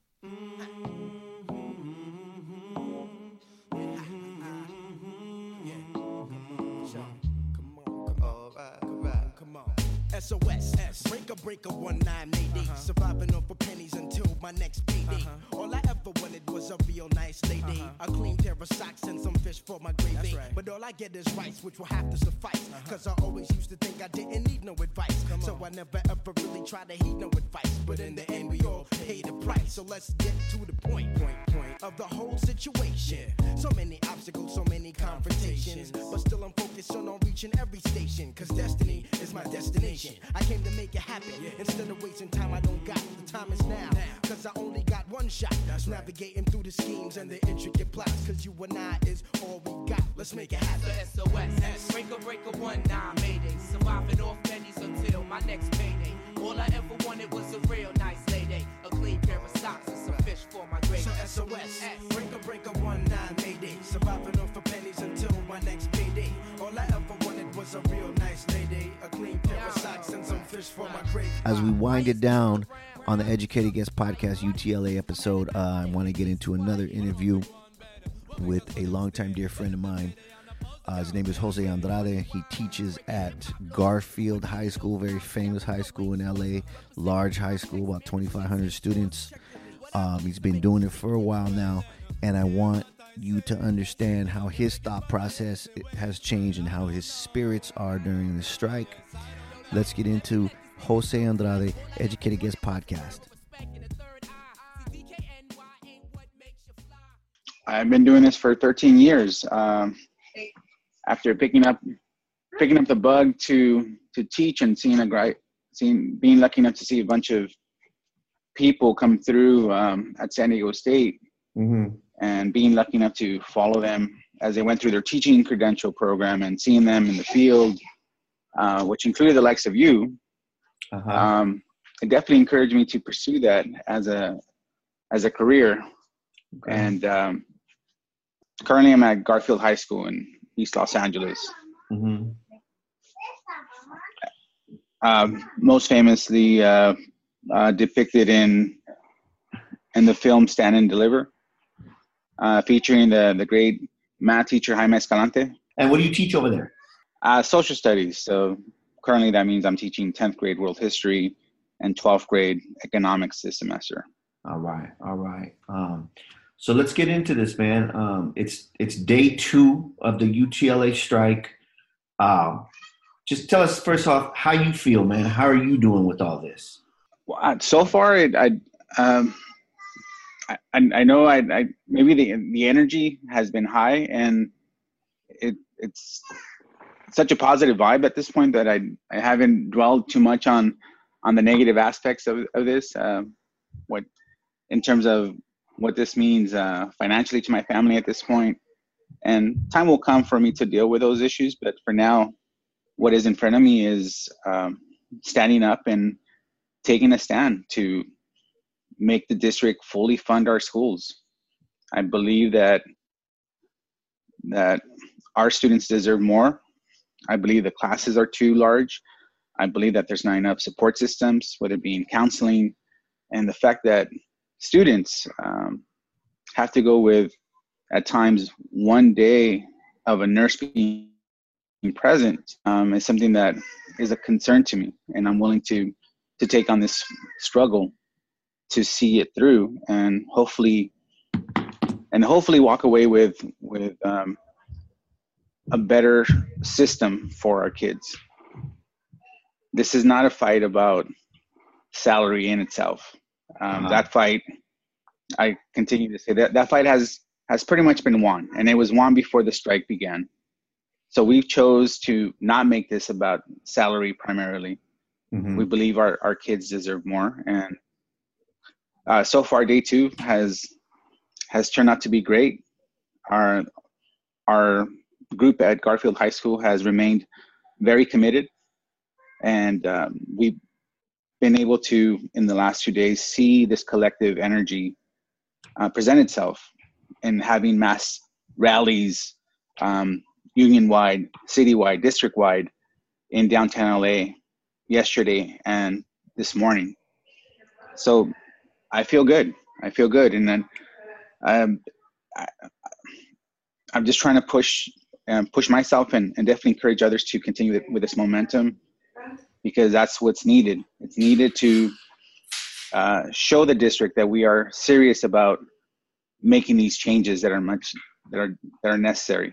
F: S O S, breaker, breaker, one nine eight eight. Uh-huh. Surviving off of pennies until my next payday. Uh-huh. All I ever wanted was a real nice lady. Uh-huh. A clean pair of socks and some fish for my gravy. Right. But all I get is rice, which will have to suffice. Uh-huh. Cause I always used to think I didn't need no advice. Come so on. I never ever really tried to heed no advice. But in the end, we all pay the price. So let's get to the point, point, point of the whole situation. So many obstacles, so many confrontations. But still I'm focused on, on reaching every station. Cause destiny is my destination. destination. I came to make it happen. Instead of wasting time I don't got, the time is now. Cause I only got one shot. That's navigating through the schemes and the intricate plots. Cause you and I is all we got. Let's make it happen.
G: S O S, breaker, breaker, one, nine, mayday. Surviving off pennies until my next payday. All I ever wanted was a real nice lady. A clean pair of socks and some fish for my grave.
F: So S O S, breaker, breaker, one, nine, mayday. Surviving off of pennies until my next payday. All I ever wanted was a real nice lady. A clean pair of socks and some fish for my grave.
A: As we wind it down on the Educated Guest Podcast U T L A episode, uh, I want to get into another interview with a longtime dear friend of mine. Uh, his name is Jose Andrade. He teaches at Garfield High School, very famous high school in L A, large high school, about twenty-five hundred students. Um, he's been doing it for a while now, and I want you to understand how his thought process has changed and how his spirits are during the strike. Let's get into Jose Andrade, Educated Guest Podcast.
H: I've been doing this for thirteen years. Um, after picking up picking up the bug to to teach and seeing a great, seeing being lucky enough to see a bunch of people come through um, at San Diego State, mm-hmm. and being lucky enough to follow them as they went through their teaching credential program and seeing them in the field, uh, which included the likes of you. Uh-huh. Um, it definitely encouraged me to pursue that as a as a career. Okay. And um, currently I'm at Garfield High School in East Los Angeles. Mm-hmm. Um, most famously uh, uh, depicted in in the film Stand and Deliver, uh, featuring the, the great math teacher Jaime Escalante.
C: And what do you teach over there?
H: Uh, social studies. So currently that means I'm teaching tenth grade world history and twelfth grade economics this semester.
C: All right. All right. Um, so let's get into this, man. Um, it's it's day two of the U T L A strike. Um, just tell us first off how you feel, man. How are you doing with all this?
H: Well, so far, it, I, um, I I know I, I maybe the the energy has been high, and it it's such a positive vibe at this point that I I haven't dwelled too much on on the negative aspects of of this. Uh, what in terms of what this means uh, financially to my family at this point. And time will come for me to deal with those issues. But for now, what is in front of me is um, standing up and taking a stand to make the district fully fund our schools. I believe that that our students deserve more. I believe the classes are too large. I believe that there's not enough support systems, whether it be in counseling, and the fact that students um, have to go with, at times, one day of a nurse being present um, is something that is a concern to me, and I'm willing to to take on this struggle to see it through, and hopefully, and hopefully walk away with with um, a better system for our kids. This is not a fight about salary in itself. Um, uh-huh. That fight, I continue to say that that fight has has pretty much been won, and it was won before the strike began. So we chose to not make this about salary primarily. Mm-hmm. We believe our, our kids deserve more, and uh, so far day two has has turned out to be great. Our our group at Garfield High School has remained very committed, and um, we've been able to, in the last two days, see this collective energy uh, present itself in having mass rallies, um, union-wide, city-wide, district-wide in downtown L A yesterday and this morning. So I feel good. I feel good. And then um, I, I'm just trying to push um, push myself and, and definitely encourage others to continue with this momentum, because that's what's needed. It's needed to uh, show the district that we are serious about making these changes that are much that are that are necessary.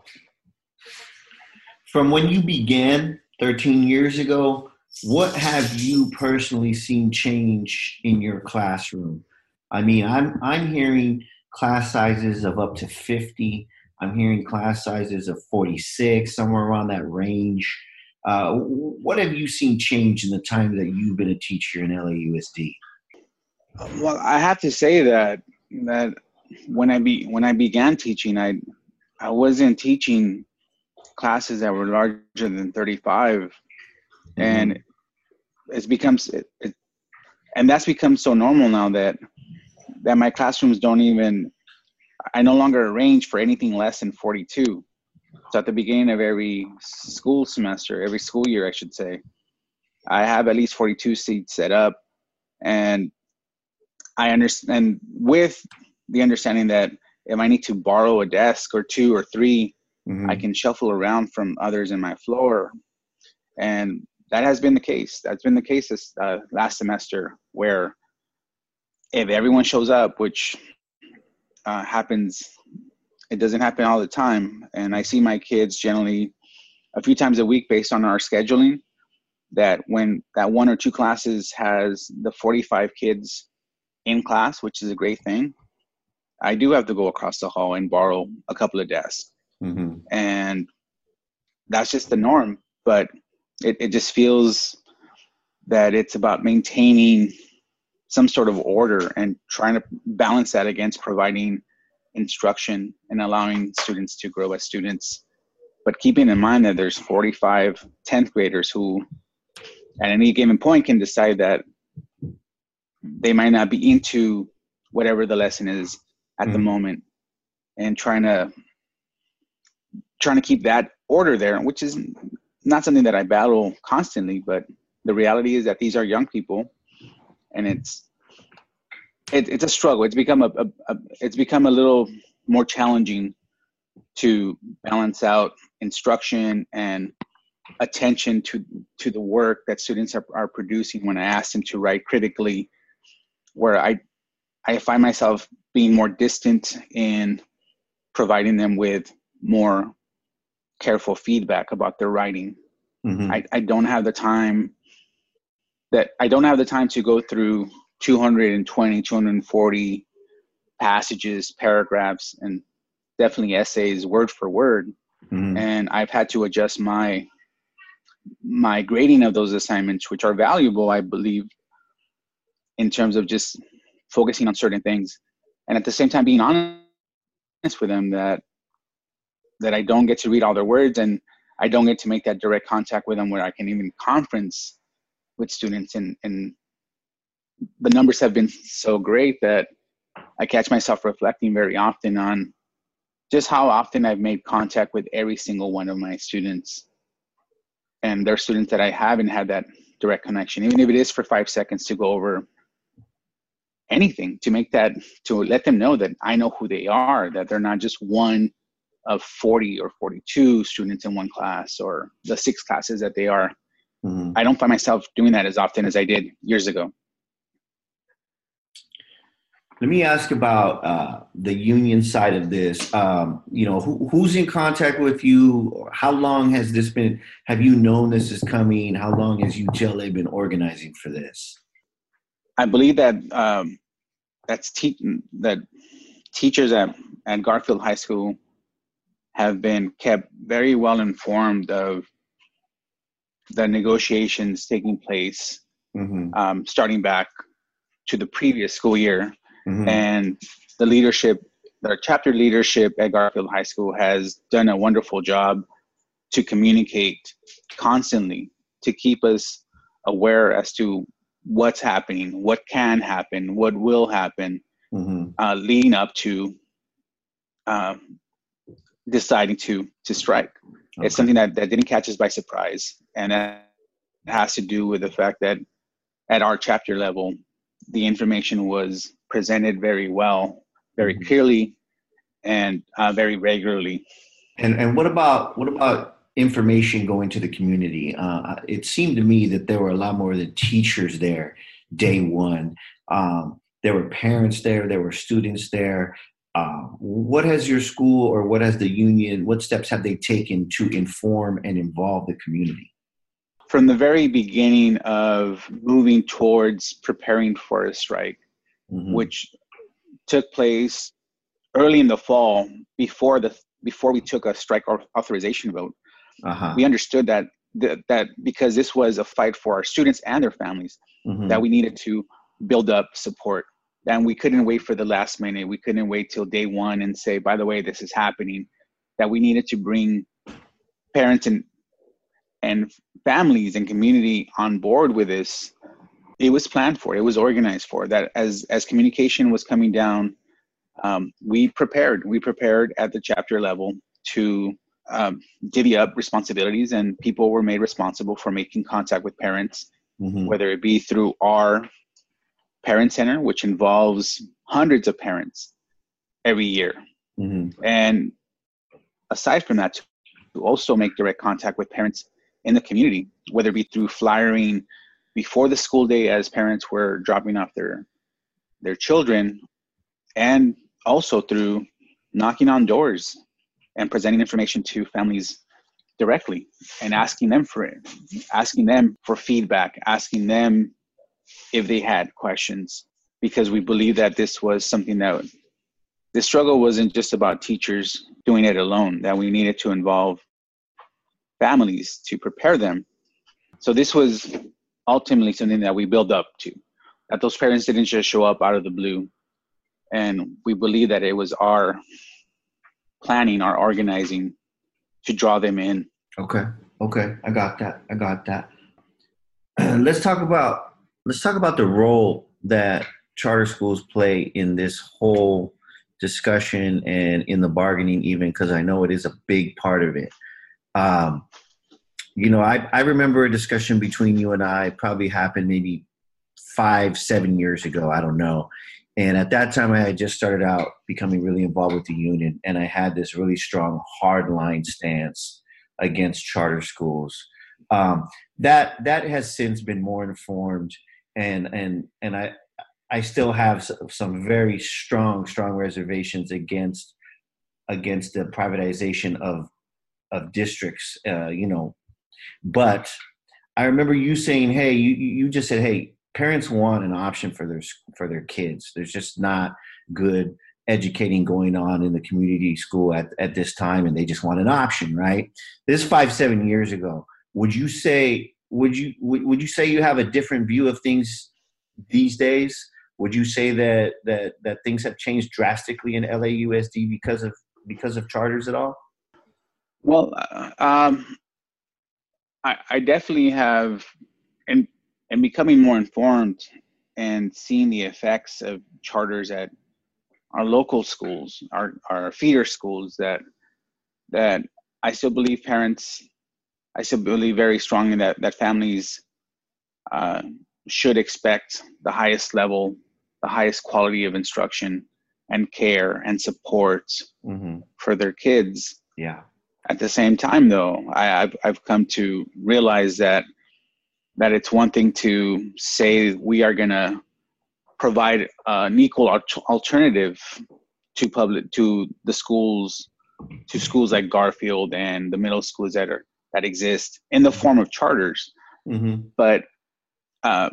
C: From when you began thirteen years ago, what have you personally seen change in your classroom? I mean, I'm I'm hearing class sizes of up to fifty. I'm hearing class sizes of forty-six, somewhere around that range. Uh, what have you seen change in the time that you've been a teacher in L A U S D?
H: Well, I have to say that that when I be when I began teaching, I I wasn't teaching classes that were larger than thirty-five, mm-hmm. and it's become it, it, and that's become so normal now that that my classrooms don't even. I no longer arrange for anything less than forty-two. So at the beginning of every school semester, every school year, I should say, I have at least forty-two seats set up, and I understand with the understanding that if I need to borrow a desk or two or three, mm-hmm. I can shuffle around from others in my floor. And that has been the case. That's been the case this uh, last semester, where if everyone shows up, which uh, happens, it doesn't happen all the time. And I see my kids generally a few times a week based on our scheduling, that when that one or two classes has the forty-five kids in class, which is a great thing, I do have to go across the hall and borrow a couple of desks. Mm-hmm. And that's just the norm. But it, it just feels that it's about maintaining some sort of order and trying to balance that against providing instruction and allowing students to grow as students. But keeping in mind that there's forty-five tenth graders who at any given point can decide that they might not be into whatever the lesson is at mm-hmm. the moment, and trying to trying to keep that order there, which is not something that I battle constantly, but the reality is that these are young people, and it's it, it's a struggle. It's become a, a, a it's become a little more challenging to balance out instruction and attention to to the work that students are, are producing when I ask them to write critically, where I I find myself being more distant in providing them with more careful feedback about their writing. Mm-hmm. I, I don't have the time that I don't have the time to go through two hundred twenty, two hundred forty passages, paragraphs, and definitely essays word for word. Mm-hmm. And I've had to adjust my my grading of those assignments, which are valuable, I believe, in terms of just focusing on certain things, and at the same time being honest with them that that I don't get to read all their words, and I don't get to make that direct contact with them where I can even conference with students. And, and the numbers have been so great that I catch myself reflecting very often on just how often I've made contact with every single one of my students. And there are students that I haven't had that direct connection, even if it is for five seconds to go over anything, to make that, to let them know that I know who they are, that they're not just one of forty or forty-two students in one class, or the six classes that they are. Mm-hmm. I don't find myself doing that as often as I did years ago.
C: Let me ask about uh, the union side of this. Um, you know, who, who's in contact with you? How long has this been? Have you known this is coming? How long has U T L A been organizing for this?
H: I believe that um, that's te- that teachers at, at Garfield High School have been kept very well informed of the negotiations taking place, mm-hmm. um, starting back to the previous school year. Mm-hmm. And the leadership, the chapter leadership at Garfield High School has done a wonderful job to communicate constantly, to keep us aware as to what's happening, what can happen, what will happen, mm-hmm. uh, leading up to uh, deciding to to strike. Okay. It's something that, that didn't catch us by surprise, and that has to do with the fact that at our chapter level, the information was presented very well, very mm-hmm. clearly, and uh, very regularly.
C: And and what about what about information going to the community? Uh, it seemed to me that there were a lot more of the teachers there day one. Um, there were parents there, there were students there. Uh, what has your school, or what has the union, what steps have they taken to inform and involve the community?
H: From the very beginning of moving towards preparing for a strike, mm-hmm. which took place early in the fall, before the before we took a strike authorization vote, uh-huh. we understood that that, that because this was a fight for our students and their families, mm-hmm. that we needed to build up support. And we couldn't wait for the last minute. We couldn't wait till day one and say, by the way, this is happening. That we needed to bring parents and and families and community on board with this. It was planned for. It was organized for. That as as communication was coming down, um, we prepared. We prepared at the chapter level to um, divvy up responsibilities, and people were made responsible for making contact with parents, mm-hmm. whether it be through our Parent Center, which involves hundreds of parents every year. Mm-hmm. And aside from that, to also make direct contact with parents in the community, whether it be through flyering before the school day as parents were dropping off their their children, and also through knocking on doors and presenting information to families directly and asking them for it, asking them for feedback, asking them if they had questions, because we believe that this was something that the struggle wasn't just about teachers doing it alone, that we needed to involve families to prepare them. So this was ultimately something that we built up to, that those parents didn't just show up out of the blue. And we believe that it was our planning, our organizing to draw them in.
C: Okay. Okay. I got that. I got that. Let's talk about Let's talk about the role that charter schools play in this whole discussion and in the bargaining, even, because I know it is a big part of it. Um, you know, I, I remember a discussion between you and I probably happened maybe five, seven years ago. I don't know. And at that time, I had just started out becoming really involved with the union, and I had this really strong hardline stance against charter schools. Um, that that has since been more informed. And and and I I still have some very strong strong reservations against against the privatization of of districts. Uh, you know, but I remember you saying, "Hey, you you just said, hey, parents want an option for their for their kids. There's just not good educating going on in the community school at at this time, and they just want an option, right?" This is five seven years ago. Would you say? Would you would you say you have a different view of things these days? Would you say that that that things have changed drastically in L A U S D because of because of charters at all?
H: Well, uh, um, I, I definitely have, and and becoming more informed and seeing the effects of charters at our local schools, our our feeder schools. That that I still believe parents. I still believe very strongly that, that families uh, should expect the highest level, the highest quality of instruction and care and support mm-hmm. for their kids.
C: Yeah.
H: At the same time, though, I, I've I've come to realize that that it's one thing to say we are going to provide uh, an equal alternative to public to the schools, to schools like Garfield and the middle schools that are. that exist in the form of charters. Mm-hmm. But uh,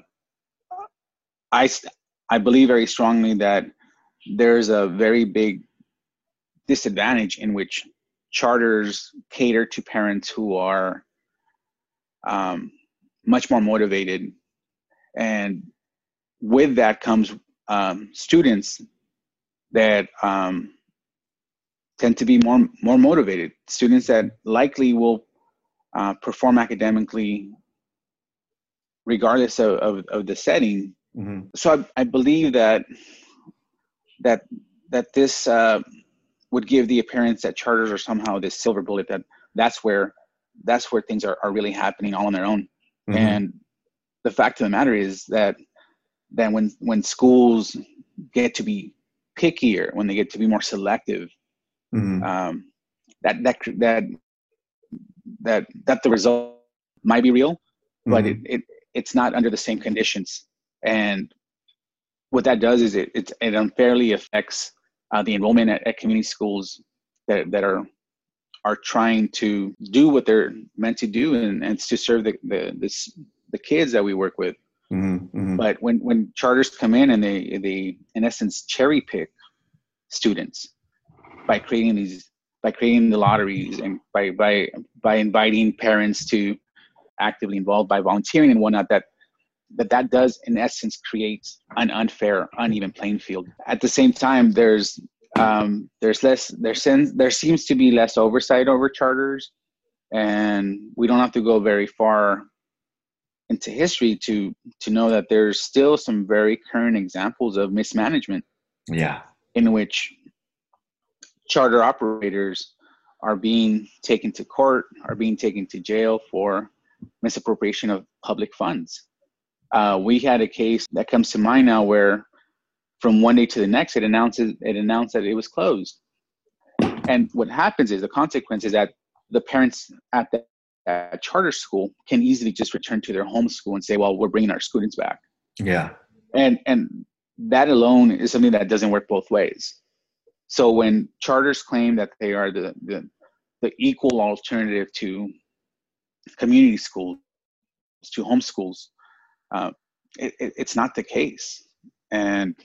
H: I, I believe very strongly that there's a very big disadvantage in which charters cater to parents who are um, much more motivated. And with that comes um, students that um, tend to be more, more motivated, students that likely will Uh, perform academically regardless of, of, of the setting. Mm-hmm. So I, I believe that that that this uh, would give the appearance that charters are somehow this silver bullet, that that's where that's where things are, are really happening all on their own. Mm-hmm. And the fact of the matter is that that when when schools get to be pickier, when they get to be more selective, mm-hmm. um, that that that that that the result might be real, but mm-hmm. it, it it's not under the same conditions. And what that does is it it, it unfairly affects uh, the enrollment at, at community schools that that are are trying to do what they're meant to do, and, and it's to serve the the this, the kids that we work with. Mm-hmm. Mm-hmm. But when when charters come in and they they in essence cherry pick students by creating these by creating the lotteries and by by by inviting parents to actively involved by volunteering and whatnot, that that that does in essence create an unfair, uneven playing field. At the same time, there's um, there's less there seems there seems to be less oversight over charters, and we don't have to go very far into history to to know that there's still some very current examples of mismanagement.
C: Yeah,
H: in which charter operators are being taken to court, are being taken to jail for misappropriation of public funds. Uh, we had a case that comes to mind now where from one day to the next, it announces it announced that it was closed. And what happens is the consequence is that the parents at the at charter school can easily just return to their home school and say, well, we're bringing our students back.
C: Yeah.
H: And, and that alone is something that doesn't work both ways. So when charters claim that they are the, the, the equal alternative to community schools, to homeschools, uh, it, it, it's not the case. And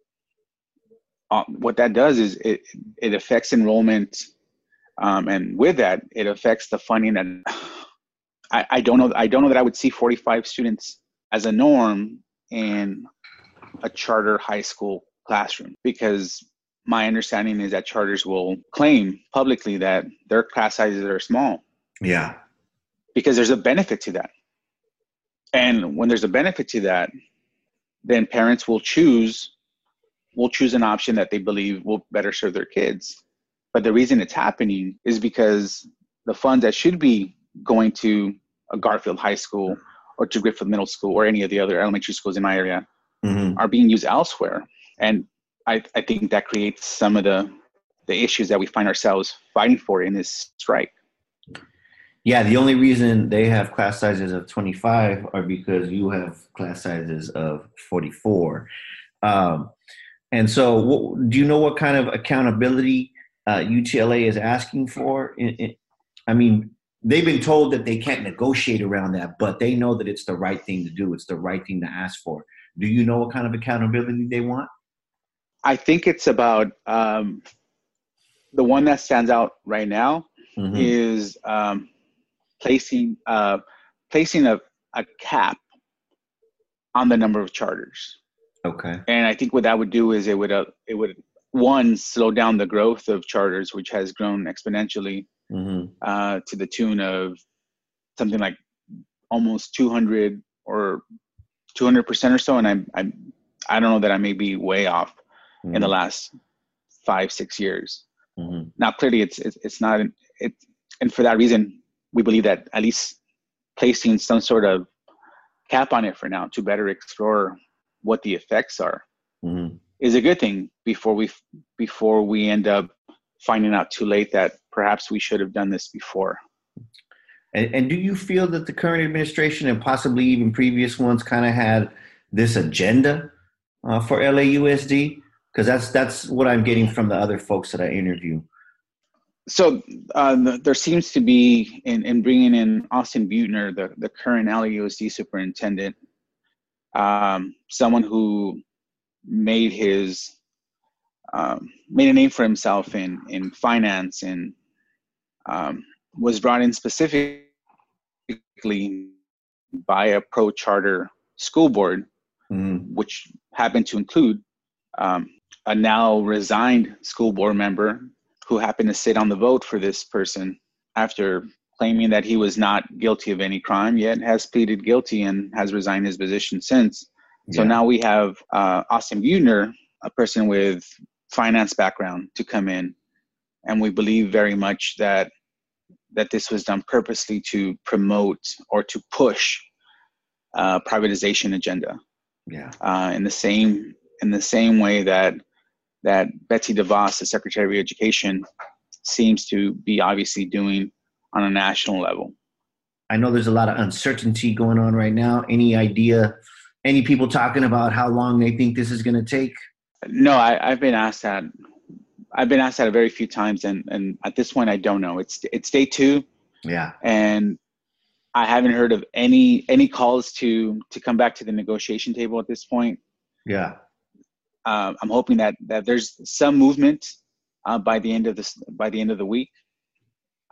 H: uh, what that does is it, it affects enrollment. Um, and with that, it affects the funding. And I, I don't know. I don't know that I would see forty-five students as a norm in a charter high school classroom, because my understanding is that charters will claim publicly that their class sizes are small.
C: Yeah.
H: Because there's a benefit to that. And when there's a benefit to that, then parents will choose will choose an option that they believe will better serve their kids. But the reason it's happening is because the funds that should be going to a Garfield High School or to Griffith Middle School or any of the other elementary schools in my area mm-hmm. are being used elsewhere. And I, I think that creates some of the, the issues that we find ourselves fighting for in this strike.
C: Yeah, the only reason they have class sizes of twenty-five are because you have class sizes of forty-four. Um, and so what, do you know what kind of accountability uh, U T L A is asking for? In, in, I mean, they've been told that they can't negotiate around that, but they know that it's the right thing to do. It's the right thing to ask for. Do you know what kind of accountability they want?
H: I think it's about um, the one that stands out right now mm-hmm. is um, placing uh, placing a, a cap on the number of charters.
C: Okay.
H: And I think what that would do is it would uh, it would one slow down the growth of charters, which has grown exponentially mm-hmm. uh, to the tune of something like almost two hundred or two hundred percent or so. And I'm I'm I don't know that I may be way off mm-hmm. in the last five six years. Mm-hmm. Now clearly it's, it's it's not it, and for that reason we believe that at least placing some sort of cap on it for now to better explore what the effects are mm-hmm. is a good thing before we before we end up finding out too late that perhaps we should have done this before.
C: And, and do you feel that the current administration and possibly even previous ones kind of had this agenda uh, for L A U S D? Because that's that's what I'm getting from the other folks that I interview.
H: So uh, there seems to be, in, in bringing in Austin Buettner, the, the current L A U S D superintendent, um, someone who made his um, made a name for himself in in finance and um, was brought in specifically by a pro-charter school board, mm-hmm. which happened to include um, a now resigned school board member who happened to sit on the vote for this person after claiming that he was not guilty of any crime, yet has pleaded guilty and has resigned his position since. Yeah. So now we have uh, Austin Buettner, a person with finance background, to come in. And we believe very much that that this was done purposely to promote or to push uh, privatization agenda.
C: Yeah.
H: Uh, in the same in the same way that that Betsy DeVos, the Secretary of Education, seems to be obviously doing on a national level.
C: I know there's a lot of uncertainty going on right now. Any idea, any people talking about how long they think this is going to take?
H: No, I, I've been asked that. I've been asked that a very few times, and, and at this point, I don't know. It's it's day two.
C: Yeah.
H: And I haven't heard of any any calls to to come back to the negotiation table at this point.
C: Yeah.
H: Uh, I'm hoping that that there's some movement uh, by the end of this by the end of the week.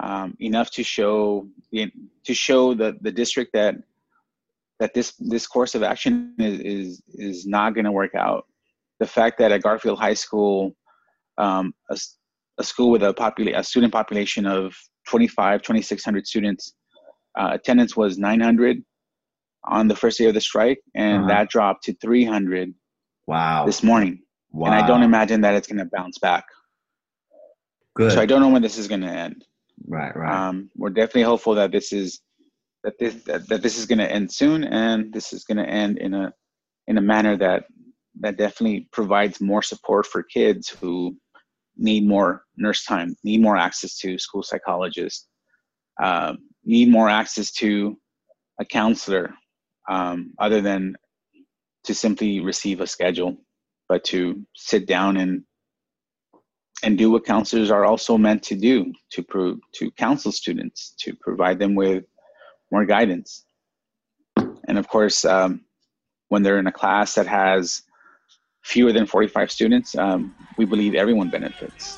H: um, enough to show to show the, the district that that this this course of action is is, is not going to work out. The fact that at Garfield High School, um, a, a school with a popula- a student population of twenty-five, twenty-six hundred students, uh, attendance was nine hundred on the first day of the strike, and
C: Uh-huh.
H: that dropped to three hundred
C: Wow.
H: this morning.
C: Wow.
H: And I don't imagine that it's going to bounce back.
C: Good.
H: So I don't know when this is going to end.
C: Right, right.
H: Um, we're definitely hopeful that this is that this that, that this is going to end soon, and this is going to end in a in a manner that that definitely provides more support for kids who need more nurse time, need more access to school psychologists, um, need more access to a counselor, um, other than to simply receive a schedule, but to sit down and and do what counselors are also meant to do, to prove to counsel students, to provide them with more guidance. And of course, um, when they're in a class that has fewer than forty-five students, um, we believe everyone benefits.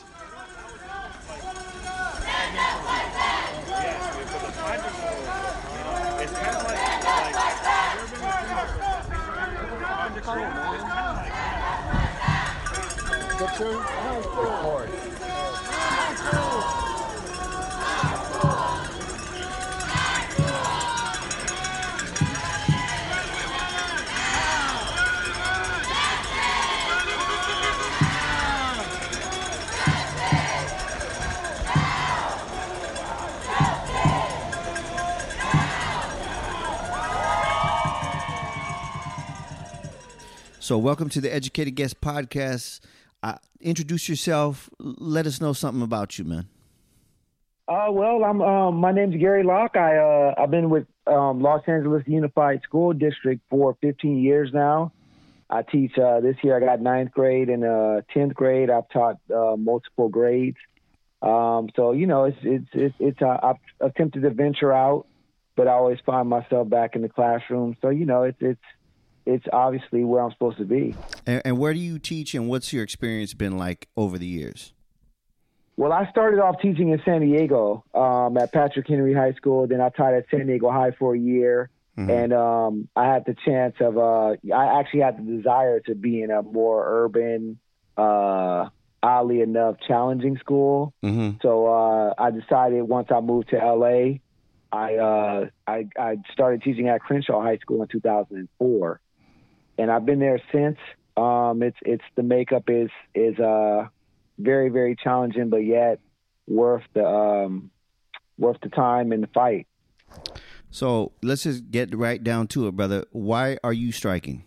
A: So welcome to the Educated Guest Podcast. Uh, introduce yourself. Let us know something about you, man.
I: Uh, well, I'm. Um, my name's Gary Locke. I uh, I've been with um, Los Angeles Unified School District for fifteen years now. I teach uh, this year. I got ninth grade and uh, tenth grade. I've taught uh, multiple grades. Um, so you know, it's it's it's, it's uh, I've attempted to venture out, but I always find myself back in the classroom. So you know, it's it's. It's obviously where I'm supposed to be.
A: And, and where do you teach, and what's your experience been like over the years?
I: Well, I started off teaching in San Diego um, at Patrick Henry High School. Then I taught at San Diego High for a year. Mm-hmm. And um, I had the chance of, uh, I actually had the desire to be in a more urban, uh, oddly enough, challenging school. Mm-hmm. So uh, I decided once I moved to L A, I, uh, I, I started teaching at Crenshaw High School in two thousand four. And I've been there since. Um, it's it's the makeup is is uh very very challenging, but yet worth the um worth the time and the fight.
A: So let's just get right down to it, brother. Why are you striking?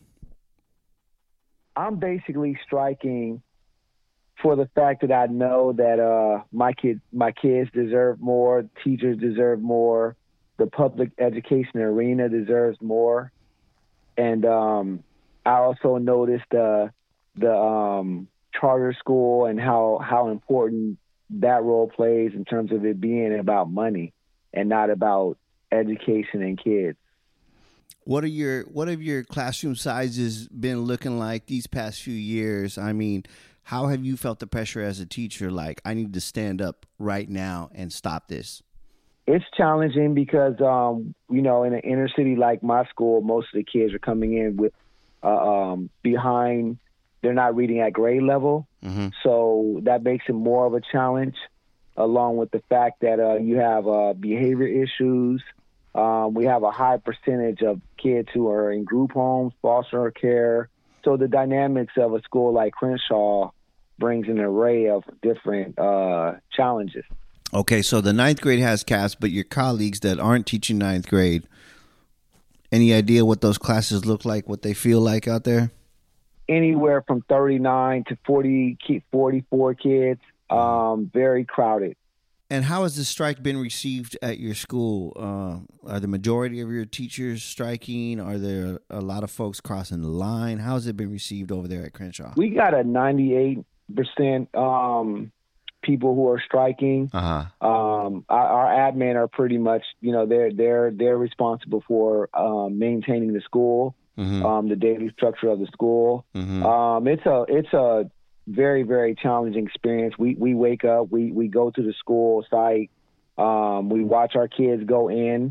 I: I'm basically striking for the fact that I know that uh my kid my kids deserve more, teachers deserve more, the public education arena deserves more, and um. I also noticed uh, the um, charter school and how, how important that role plays in terms of it being about money and not about education and kids.
A: What are your what have your classroom sizes been looking like these past few years? I mean, how have you felt the pressure as a teacher? Like, I need to stand up right now and stop this.
I: It's challenging because, um, you know, in an inner city like my school, most of the kids are coming in with Uh, um, behind, they're not reading at grade level. Mm-hmm. So that makes it more of a challenge, along with the fact that uh, you have uh, behavior issues. Um, we have a high percentage of kids who are in group homes, foster care. So the dynamics of a school like Crenshaw brings an array of different uh, challenges.
A: Okay, so the ninth grade has caps, but your colleagues that aren't teaching ninth grade, any idea what those classes look like, what they feel like out there?
I: Anywhere from thirty-nine to forty, forty-four kids, um, very crowded.
A: And how has the strike been received at your school? Uh, are the majority of your teachers striking? Are there a lot of folks crossing the line? How has it been received over there at Crenshaw?
I: We got a ninety-eight percent um, people who are striking. Uh-huh. Um, our, our admin are pretty much, you know, they're they're they're responsible for um, maintaining the school, mm-hmm. um, the daily structure of the school. Mm-hmm. Um, it's a it's a very very challenging experience. We we wake up, we we go to the school site, Um, we watch our kids go in,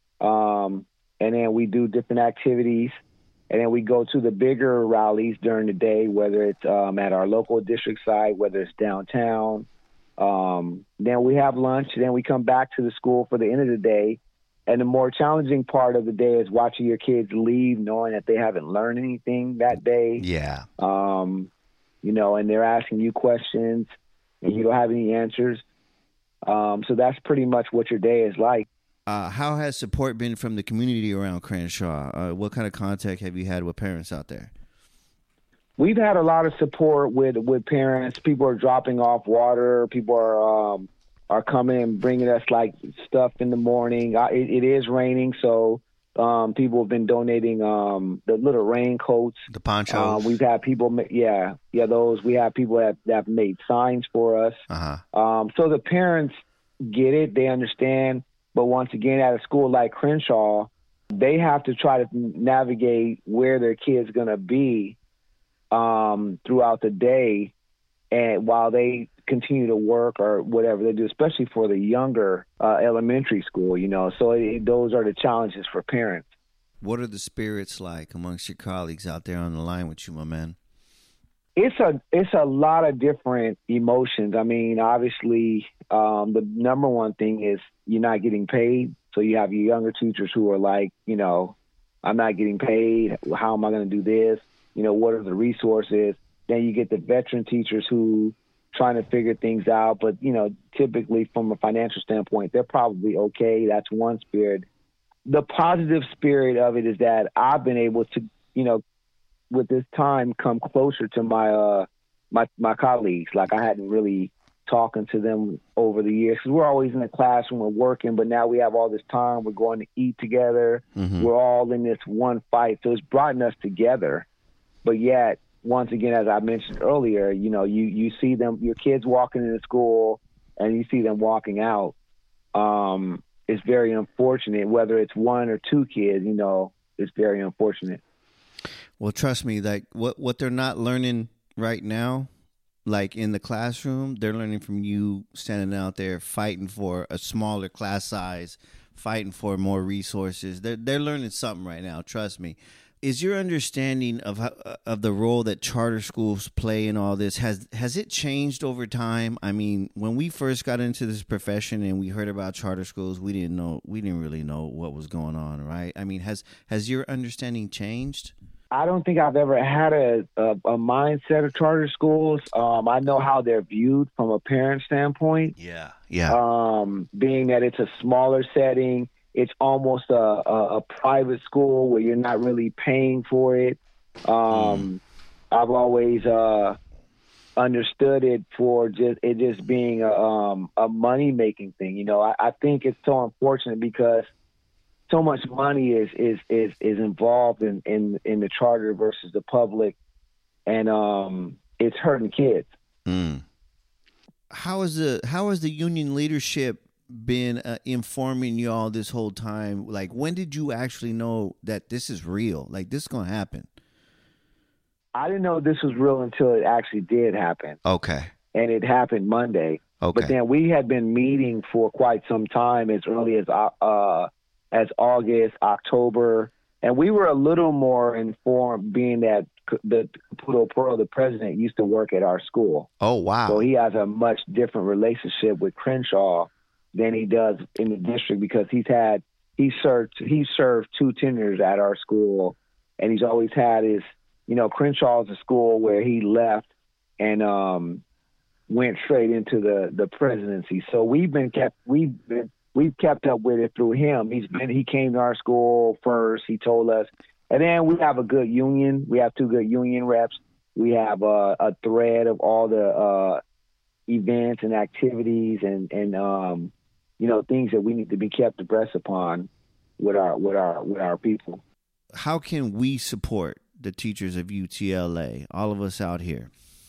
I: um, and then we do different activities. And then we go to the bigger rallies during the day, whether it's um, at our local district site, whether it's downtown. Um, then we have lunch, and then we come back to the school for the end of the day. And the more challenging part of the day is watching your kids leave knowing that they haven't learned anything that day.
A: Yeah.
I: Um, you know, and they're asking you questions, and you don't have any answers. Um, so that's pretty much what your day is like.
A: Uh, how has support been from the community around Crenshaw? Uh, what kind of contact have you had with parents out there?
I: We've had a lot of support with, with parents. People are dropping off water. People are um, are coming and bringing us like stuff in the morning. I, it, it is raining, so um, people have been donating um, the little raincoats.
A: The ponchos.
I: Uh, we've had people, ma- yeah, yeah, those. We have people that, that have made signs for us.
A: Uh-huh.
I: Um, so the parents get it. They understand. But once again, at a school like Crenshaw, they have to try to navigate where their kid's going to be um, throughout the day, and while they continue to work or whatever they do, especially for the younger uh, elementary school, you know. So it, those are the challenges for parents.
A: What are the spirits like amongst your colleagues out there on the line with you, my man?
I: It's a it's a lot of different emotions. I mean, obviously, um, the number one thing is you're not getting paid. So you have your younger teachers who are like, you know, I'm not getting paid. How am I going to do this? You know, what are the resources? Then you get the veteran teachers who trying to figure things out. But, you know, typically from a financial standpoint, they're probably okay. That's one spirit. The positive spirit of it is that I've been able to, you know, with this time come closer to my uh my my colleagues. Like I hadn't really talking to them over the years because we're always in the classroom, we're working, but now we have all this time. We're going to eat together. Mm-hmm. We're all in this one fight, so it's brought us together. But yet, once again, as I mentioned earlier, you know, you you see them, your kids walking into school, and you see them walking out. Um, it's very unfortunate. Whether it's one or two kids, you know, it's very unfortunate.
A: Well, trust me, like what, what they're not learning right now, like in the classroom, they're learning from you standing out there fighting for a smaller class size, fighting for more resources. They're, they're learning something right now, trust me. Is your understanding of how, of the role that charter schools play in all this, has has it changed over time? I mean, when we first got into this profession and we heard about charter schools, we didn't know, we didn't really know what was going on, right? I mean, has has your understanding changed?
I: I don't think I've ever had a, a, a mindset of charter schools. Um, I know how they're viewed from a parent standpoint.
A: Yeah, yeah.
I: Um, being that it's a smaller setting, it's almost a, a, a private school where you're not really paying for it. Um, mm. I've always uh, understood it for just it just being a, um, a money making thing. You know, I, I think it's so unfortunate because so much money is is is, is involved in, in, in the charter versus the public, and um, it's hurting kids.
A: Mm. How is the how has the union leadership been uh, informing you all this whole time? Like, when did you actually know that this is real? Like, this is gonna happen?
I: I didn't know this was real until it actually did happen.
A: Okay.
I: And it happened Monday.
A: Okay.
I: But then we had been meeting for quite some time, as early as uh. as August, October, and we were a little more informed being that the Caputo Pearl, the president, used to work at our school.
A: Oh, wow.
I: So he has a much different relationship with Crenshaw than he does in the district because he's had, he served, he served two tenures at our school, and he's always had his, you know, Crenshaw's a school where he left and um, went straight into the, the presidency. So we've been kept, we've been, We've kept up with it through him. He's been, he came to our school first. He told us, and then we have a good union. We have two good union reps. We have uh, a thread of all the uh, events and activities and, and, um, you know, things that we need to be kept abreast upon with our, with our, with our people.
A: How can we support the teachers of U T L A, all of us out here?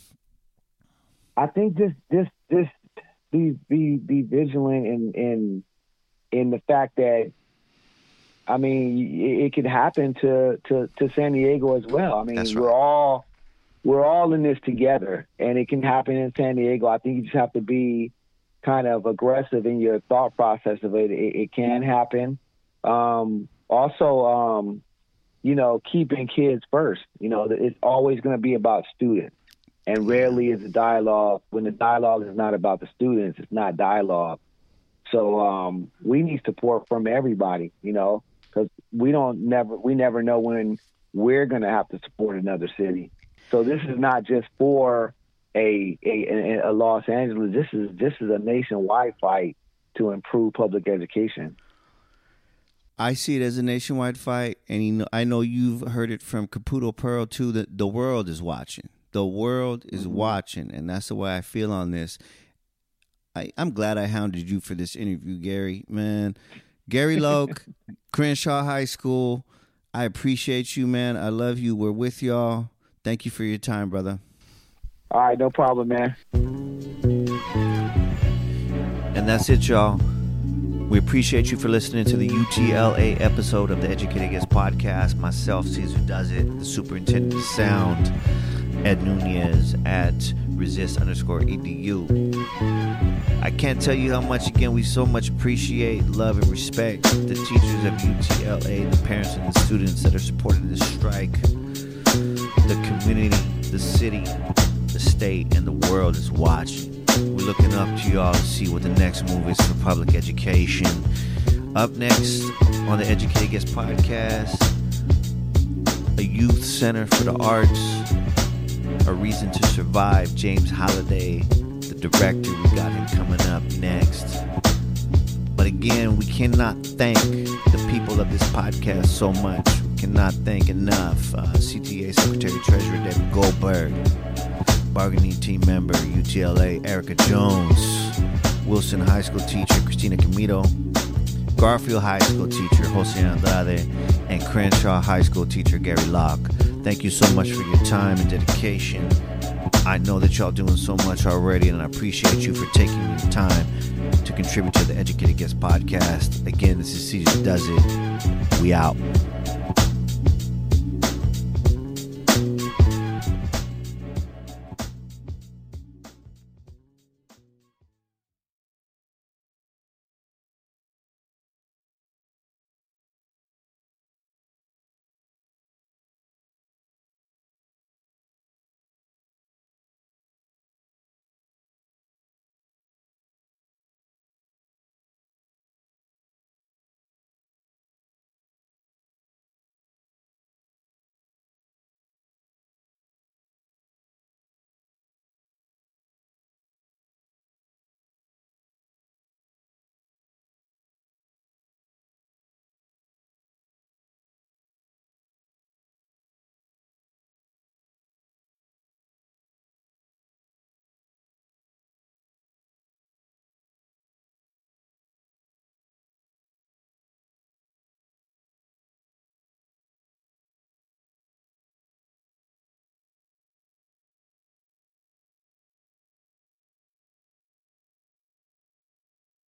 I: I think this, this, this, be, be, be vigilant and, and, in the fact that, I mean, it, it could happen to, to, to San Diego as well. I mean,
A: That's
I: we're
A: right.
I: all we're all in this together, and it can happen in San Diego. I think you just have to be kind of aggressive in your thought process of it, it, it can happen. Um, also, um, you know, keeping kids first. You know, it's always going to be about students. And rarely is a dialogue, when the dialogue is not about the students, it's not dialogue. So um, we need support from everybody, you know, because we don't never, we never know when we're going to have to support another city. So this is not just for a, a, a Los Angeles. This is, this is a nationwide fight to improve public education.
A: I see it as a nationwide fight, and you know, I know you've heard it from Caputo Pearl too, that the world is watching. The world is mm-hmm. watching, and that's the way I feel on this. I, I'm glad I hounded you for this interview, Gary. Man, Gary Loke, Crenshaw High School, I appreciate you, man. I love you. We're with y'all. Thank you for your time, brother.
I: All right, no problem, man.
A: And that's it, y'all. We appreciate you for listening to the U T L A episode of the Educated Guest Podcast. Myself, Caesar Does It, the superintendent of sound, Ed Nunez at resist underscore edu. I can't tell you how much, again, we so much appreciate, love, and respect the teachers of U T L A, the parents and the students that are supporting this strike. The community, the city, the state, and the world is watching. We're looking up to y'all to see what the next move is for public education. Up next on the Educated Guest Podcast, a youth center for the arts, A Reason to Survive, James Holliday, the director. We got him coming up next. But again, we cannot thank the people of this podcast so much. We cannot thank enough uh, C T A Secretary Treasurer David Goldberg, bargaining team member U T L A Erica Jones, Wilson High School teacher Christina Camito, Garfield High School teacher Jose Andrade, and Crenshaw High School teacher Gary Locke. Thank you so much for your time and dedication. I know that y'all doing so much already, and I appreciate you for taking the time to contribute to the Educated Guest Podcast. Again, this is Caesar Does It. We out.